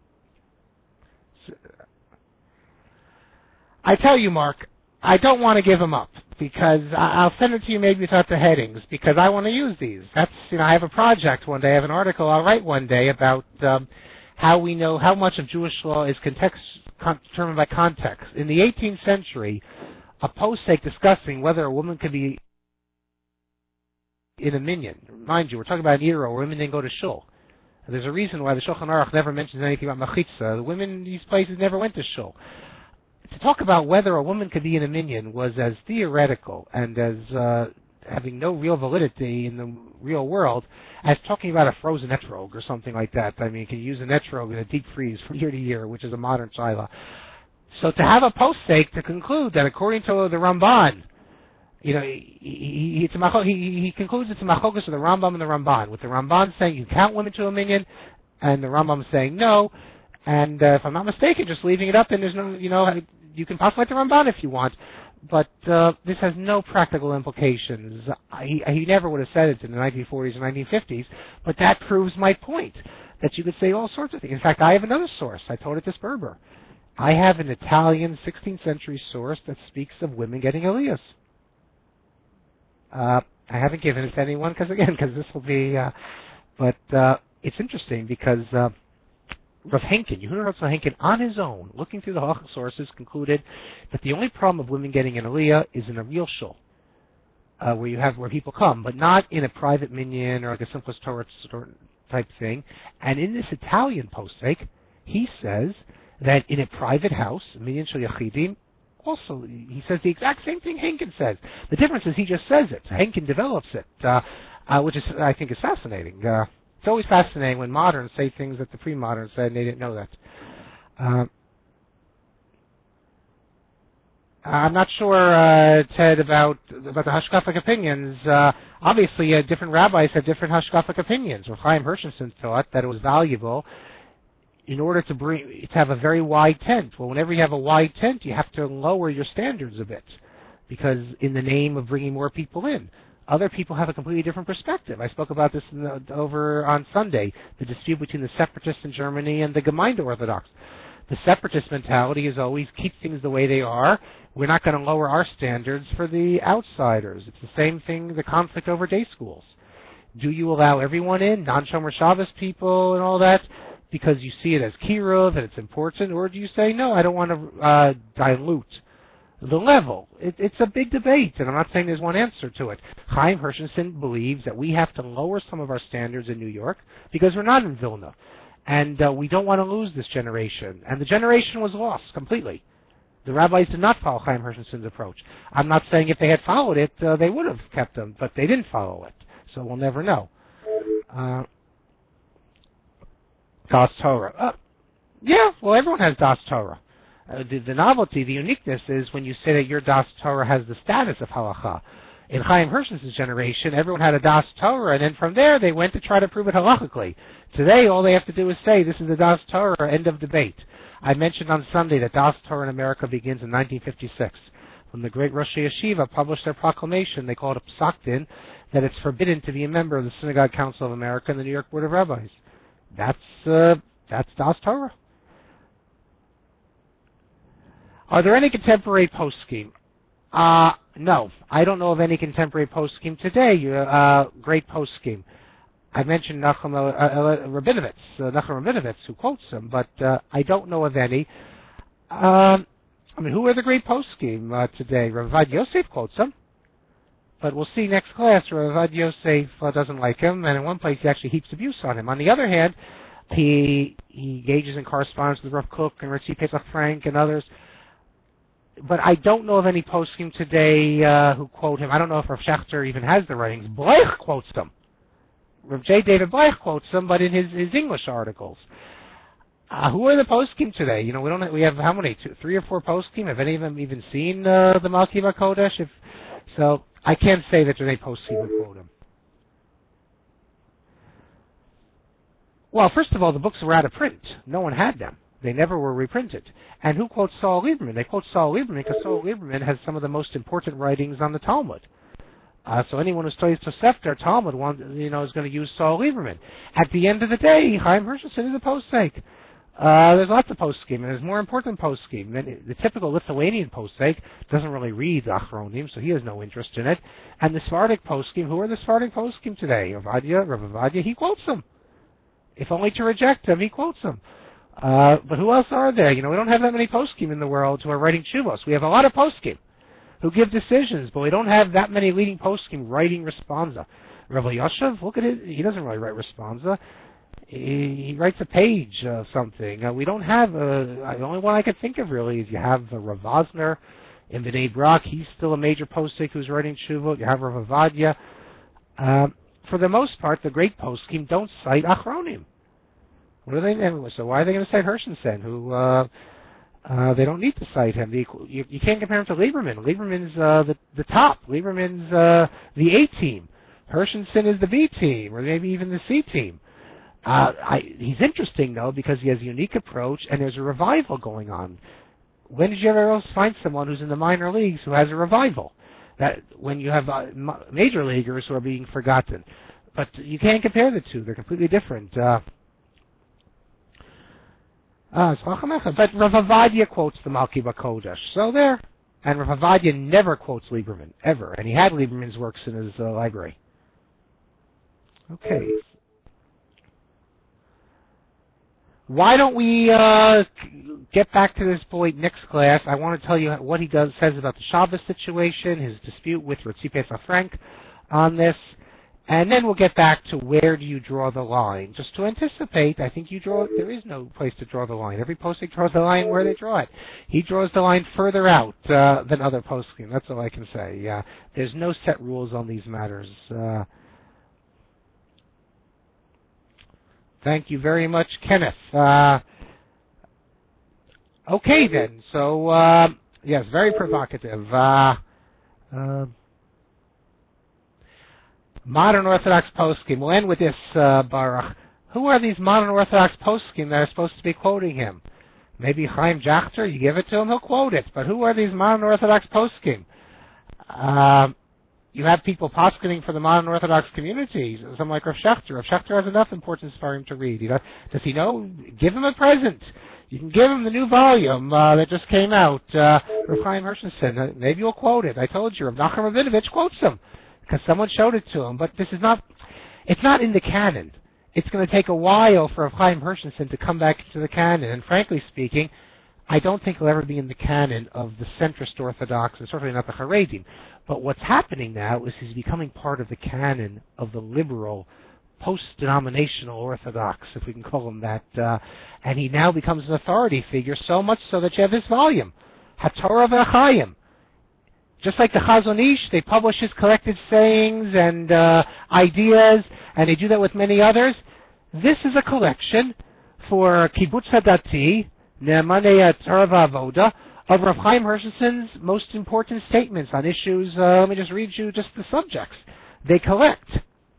I tell you, Mark, I don't want to give them up, because I'll send it to you maybe without the headings, because I want to use these. That's, I have a project one day, I have an article I'll write one day about how we know how much of Jewish law is determined by context. In the 18th century, a posek discussing whether a woman could be in a minyan. Mind you, we're talking about an era where women didn't go to shul. There's a reason why the Shulchan Aruch never mentions anything about machitza. The women in these places never went to shul. To talk about whether a woman could be in a minyan was as theoretical and as having no real validity in the real world as talking about a frozen etrog or something like that. I mean, you can use an etrog in a deep freeze from year to year, which is a modern shaila. So to have a posek to conclude that according to the Ramban, he concludes it's a machlokus of the Rambam and the Ramban, with the Ramban saying you count women to a minyan, and the Rambam saying no. And if I'm not mistaken, just leaving it up, and there's no, you can postulate the Ramban if you want, but this has no practical implications. He never would have said it in the 1940s and 1950s, but that proves my point, that you could say all sorts of things. In fact, I have another source. I told it to Sperber. I have an Italian 16th century source that speaks of women getting aliyahs. I haven't given it to anyone because this will be, but it's interesting because Rav Henkin, Yehuda Rav Henkin, on his own, looking through the halachic sources, concluded that the only problem of women getting an aliyah is in a real shul, where people come, but not in a private minyan or like a simplest Torah type thing. And in this Italian posek, he says that in a private house, minyan shel yachidim, also, he says the exact same thing Henkin says. The difference is he just says it. Henkin develops it, which is, I think, is fascinating. It's always fascinating when moderns say things that the pre-moderns said and they didn't know that. I'm not sure, Ted, about the hashkafic opinions. Obviously, different rabbis had different hashkafic opinions. Rav Chaim Hershenson thought that it was valuable in order to have a very wide tent. Well, whenever you have a wide tent, you have to lower your standards a bit, because in the name of bringing more people in. Other people have a completely different perspective. I spoke about this over on Sunday, the dispute between the separatists in Germany and the Gemeinde Orthodox. The separatist mentality is always keep things the way they are. we're not going to lower our standards for the outsiders. It's the same thing, the conflict over day schools. Do you allow everyone in, non-Shomer Shabbos people and all that, because you see it as kiruv and it's important, or do you say, no, I don't want to dilute the level? It's a big debate, and I'm not saying there's one answer to it. Chaim Hershenson believes that we have to lower some of our standards in New York because we're not in Vilna, and we don't want to lose this generation. And the generation was lost completely. The rabbis did not follow Chaim Hershenson's approach. I'm not saying if they had followed it, they would have kept them, but they didn't follow it, so we'll never know. Das Torah. Yeah, well, everyone has Das Torah. The novelty, the uniqueness is when you say that your Das Torah has the status of halacha. In Chaim Hershenson's generation, everyone had a Das Torah, and then from there they went to try to prove it halachically. Today, all they have to do is say, this is the Das Torah, end of debate. I mentioned on Sunday that Das Torah in America begins in 1956. When the great Rosh Yeshiva published their proclamation, they called it Psak Din, that it's forbidden to be a member of the Synagogue Council of America and the New York Board of Rabbis. That's Das Torah. Are there any contemporary poskim? No, I don't know of any contemporary poskim today. Great poskim. I mentioned Nachum Rabinowitz, who quotes them, but I don't know of any. Who are the great poskim today? Rav Avad Yosef quotes them, but we'll see next class. Rav Avad Yosef doesn't like him, and in one place he actually heaps abuse on him. On the other hand, he engages in correspondence with Rav Kook and Ritzi Pesach Frank and others. But I don't know of any poskim today who quote him. I don't know if Rav Schechter even has the writings. Bleich quotes them. Rav J. David Bleich quotes them, but in his English articles. Who are the poskim today? We have how many? 3 or 4 poskim. Have any of them even seen the Malki Kodesh? So I can't say that there's any poskim who quote him. Well, first of all, the books were out of print. No one had them. They never were reprinted. And who quotes Saul Lieberman? They quote Saul Lieberman because Saul Lieberman has some of the most important writings on the Talmud. So anyone who studies Tosefta Talmud is going to use Saul Lieberman. At the end of the day, Chaim Hershenson is a posek. There's lots of poskim, and there's more important poskim. The typical Lithuanian posek doesn't really read Achronim, so he has no interest in it. And the Sephardic poskim, who are the Sephardic poskim today? Rav Avadia, he quotes them. If only to reject them, he quotes them. But who else are there? We don't have that many poskim in the world who are writing shuvos. We have a lot of poskim who give decisions, but we don't have that many leading poskim writing responsa. Rav Yoshev, look at it. He doesn't really write responsa. He writes a page of something. We don't have the only one I can think of really is you have Rav Vosner in Bnei Brak. He's still a major postik who's writing shuvot. You have Rav Avadia. For the most part, the great poskim don't cite Achronim. What are they? So why are they going to cite Hershenson, who they don't need to cite him? You can't compare him to Lieberman. Lieberman's the top. Lieberman's the A team. Hershenson is the B team, or maybe even the C team. He's interesting, though, because he has a unique approach, and there's a revival going on. When did you ever else find someone who's in the minor leagues who has a revival? That when you have major leaguers who are being forgotten. But you can't compare the two. They're completely different. But Rav Avadia quotes the Malki Kodesh. So there. And Rav Avadia never quotes Lieberman, ever. And he had Lieberman's works in his library. Okay. Why don't we get back to this point next class? I want to tell you what he says about the Shabbos situation, his dispute with Ritzi Pesach Frank on this. And then we'll get back to where do you draw the line. Just to anticipate, I think there is no place to draw the line. Every posting draws the line where they draw it. He draws the line further out than other posting. That's all I can say. There's no set rules on these matters. Thank you very much, Kenneth. Okay then, so yes, very provocative. Modern Orthodox poskim. We'll end with this, Baruch. Who are these modern Orthodox poskim that are supposed to be quoting him? Maybe Chaim Jachter, you give it to him, he'll quote it. But who are these modern Orthodox poskim? You have people posketing for the modern Orthodox communities, someone like Rav Schechter. Rav Schechter has enough importance for him to read. Does he know? Give him a present. You can give him the new volume that just came out, Rav Chaim Hershenson. Maybe you'll quote it. I told you, Rav Nachum Rabinovich quotes him because someone showed it to him. But it's not in the canon. It's going to take a while for Rav Chaim Hershenson to come back into the canon. And frankly speaking, I don't think he'll ever be in the canon of the centrist Orthodox, and certainly not the Haredim. But what's happening now is he's becoming part of the canon of the liberal, post-denominational Orthodox, if we can call him that. And he now becomes an authority figure, so much so that you have this volume, HaTorah V'Chaim. Just like the Chazon Ish, they publish his collected sayings and ideas, and they do that with many others. This is a collection for Kibbutz Hadati, Ne'emanei Torah V'Avoda, of Rav Chaim Hershenson's most important statements on issues. Let me just read you just the subjects. They collect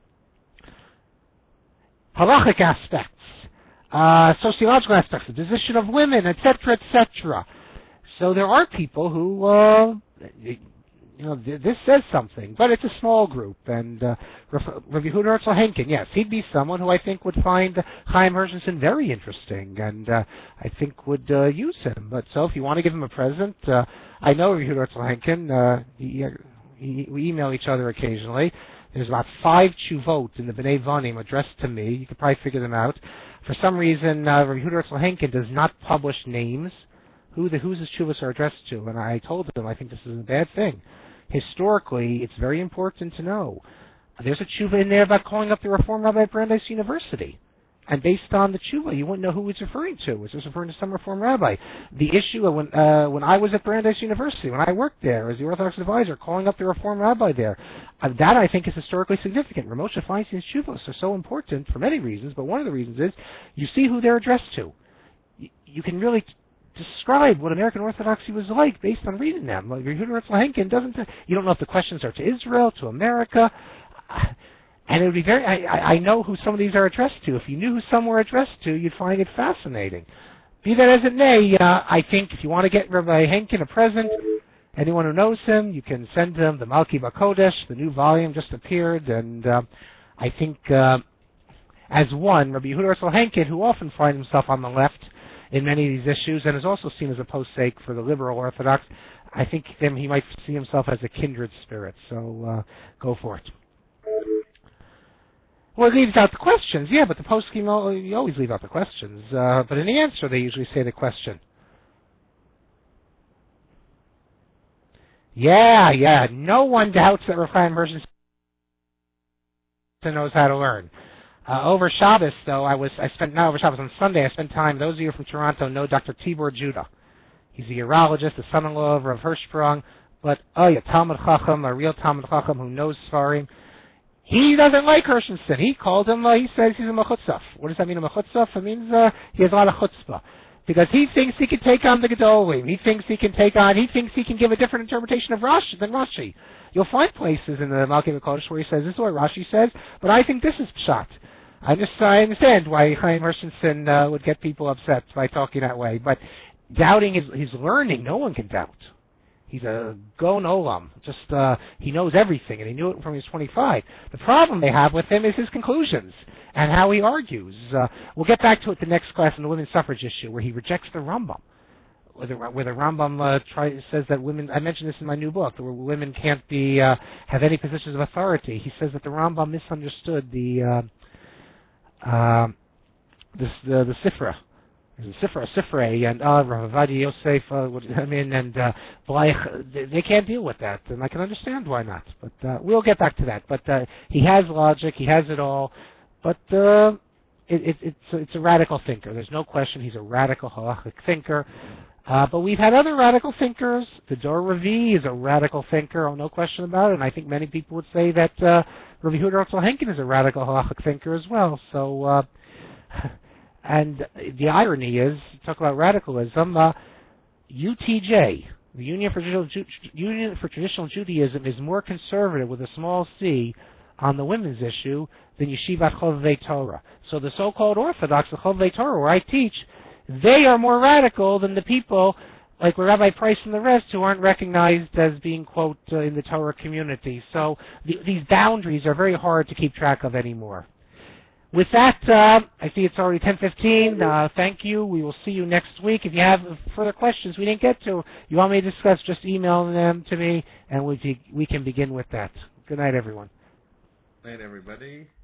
halachic aspects, sociological aspects, the position of women, etc., etc. So there are people who, this says something, but it's a small group. And Rav Yehuda Herzl Henkin, yes, he'd be someone who I think would find Chaim Hershenson very interesting, and I think would use him. But so if you want to give him a present, I know Rav Yehuda Herzl Henkin. We email each other occasionally. There's about 5 tshuvot in the B'nai Vonim addressed to me. You could probably figure them out. For some reason, Rav Yehuda Herzl Henkin does not publish names, whose tshuvos are addressed to, and I told him I think this is a bad thing. Historically, it's very important to know. There's a tshuva in there about calling up the Reform Rabbi at Brandeis University. And based on the tshuva, you wouldn't know who it's referring to. Was this referring to some Reform Rabbi? The issue when I was at Brandeis University, when I worked there as the Orthodox advisor, calling up the Reform Rabbi there, that I think is historically significant. Ramosha Feinstein's tshuvos are so important for many reasons, but one of the reasons is you see who they're addressed to. You can really describe what American Orthodoxy was like based on reading them. Like Yehuda Herzl Henkin doesn't. You don't know if the questions are to Israel, to America, and it would be very. I know who some of these are addressed to. If you knew who some were addressed to, you'd find it fascinating. Be that as it may, I think if you want to get Rabbi Henkin a present, anyone who knows him, you can send him the Malki Bakodesh. The new volume just appeared, and I think as one, Rabbi Yehuda Herzl Henkin, who often finds himself on the left in many of these issues, and is also seen as a posek for the liberal Orthodox, I think he might see himself as a kindred spirit. So go for it. Well, it leaves out the questions. Yeah, but the poskim, you always leave out the questions. But in the answer, they usually say the question. Yeah. No one doubts that Rav Chaim Hershenson knows how to learn. Over Shabbos, though, on Sunday, I spent time, those of you from Toronto know Dr. Tibor Judah. He's a urologist, the son-in-law of Rav Hirschsprung, but, a Talmud Chacham, a real Talmud Chacham who knows Sfarim. He doesn't like Hershenson. He called him, he says he's a mechutzaf. What does that mean, a mechutzaf? It means he has a lot of chutzpah. Because he thinks he can take on the Gedolim. He thinks he can give a different interpretation of Rashi than Rashi. You'll find places in the Malki Bakodesh where he says, this is what Rashi says, but I think this is pshat. I understand why Chaim Hershenson would get people upset by talking that way, but doubting his learning, no one can doubt. He's a gon olam. He knows everything, and he knew it from he was 25. The problem they have with him is his conclusions and how he argues. We'll get back to it the next class on the women's suffrage issue, where he rejects the Rambam. Where the Rambam says that women, I mentioned this in my new book, where women can't have any positions of authority. He says that the Rambam misunderstood the Sifra. There's a Sifra, and Rav Avadia Yosef, and Bleich, they can't deal with that, and I can understand why not. But we'll get back to that. But he has logic, he has it all, but it's a radical thinker. There's no question he's a radical halachic thinker. But we've had other radical thinkers. The Dor Ravi is a radical thinker, no question about it, and I think many people would say that Rabbi Yehuda Herzl Henkin is a radical halachic thinker as well. So, and the irony is, talk about radicalism, UTJ, the Union for Traditional Judaism, is more conservative with a small c on the women's issue than Yeshivat Chovevei Torah. So the so-called Orthodox, the Chovevei Torah, where I teach, they are more radical than the people like Rabbi Price and the rest who aren't recognized as being, quote, in the Torah community. So these boundaries are very hard to keep track of anymore. With that, I see it's already 10:15. Thank you. We will see you next week. If you have further questions we didn't get to, you want me to discuss, just email them to me, and we can begin with that. Good night, everyone. Night, everybody.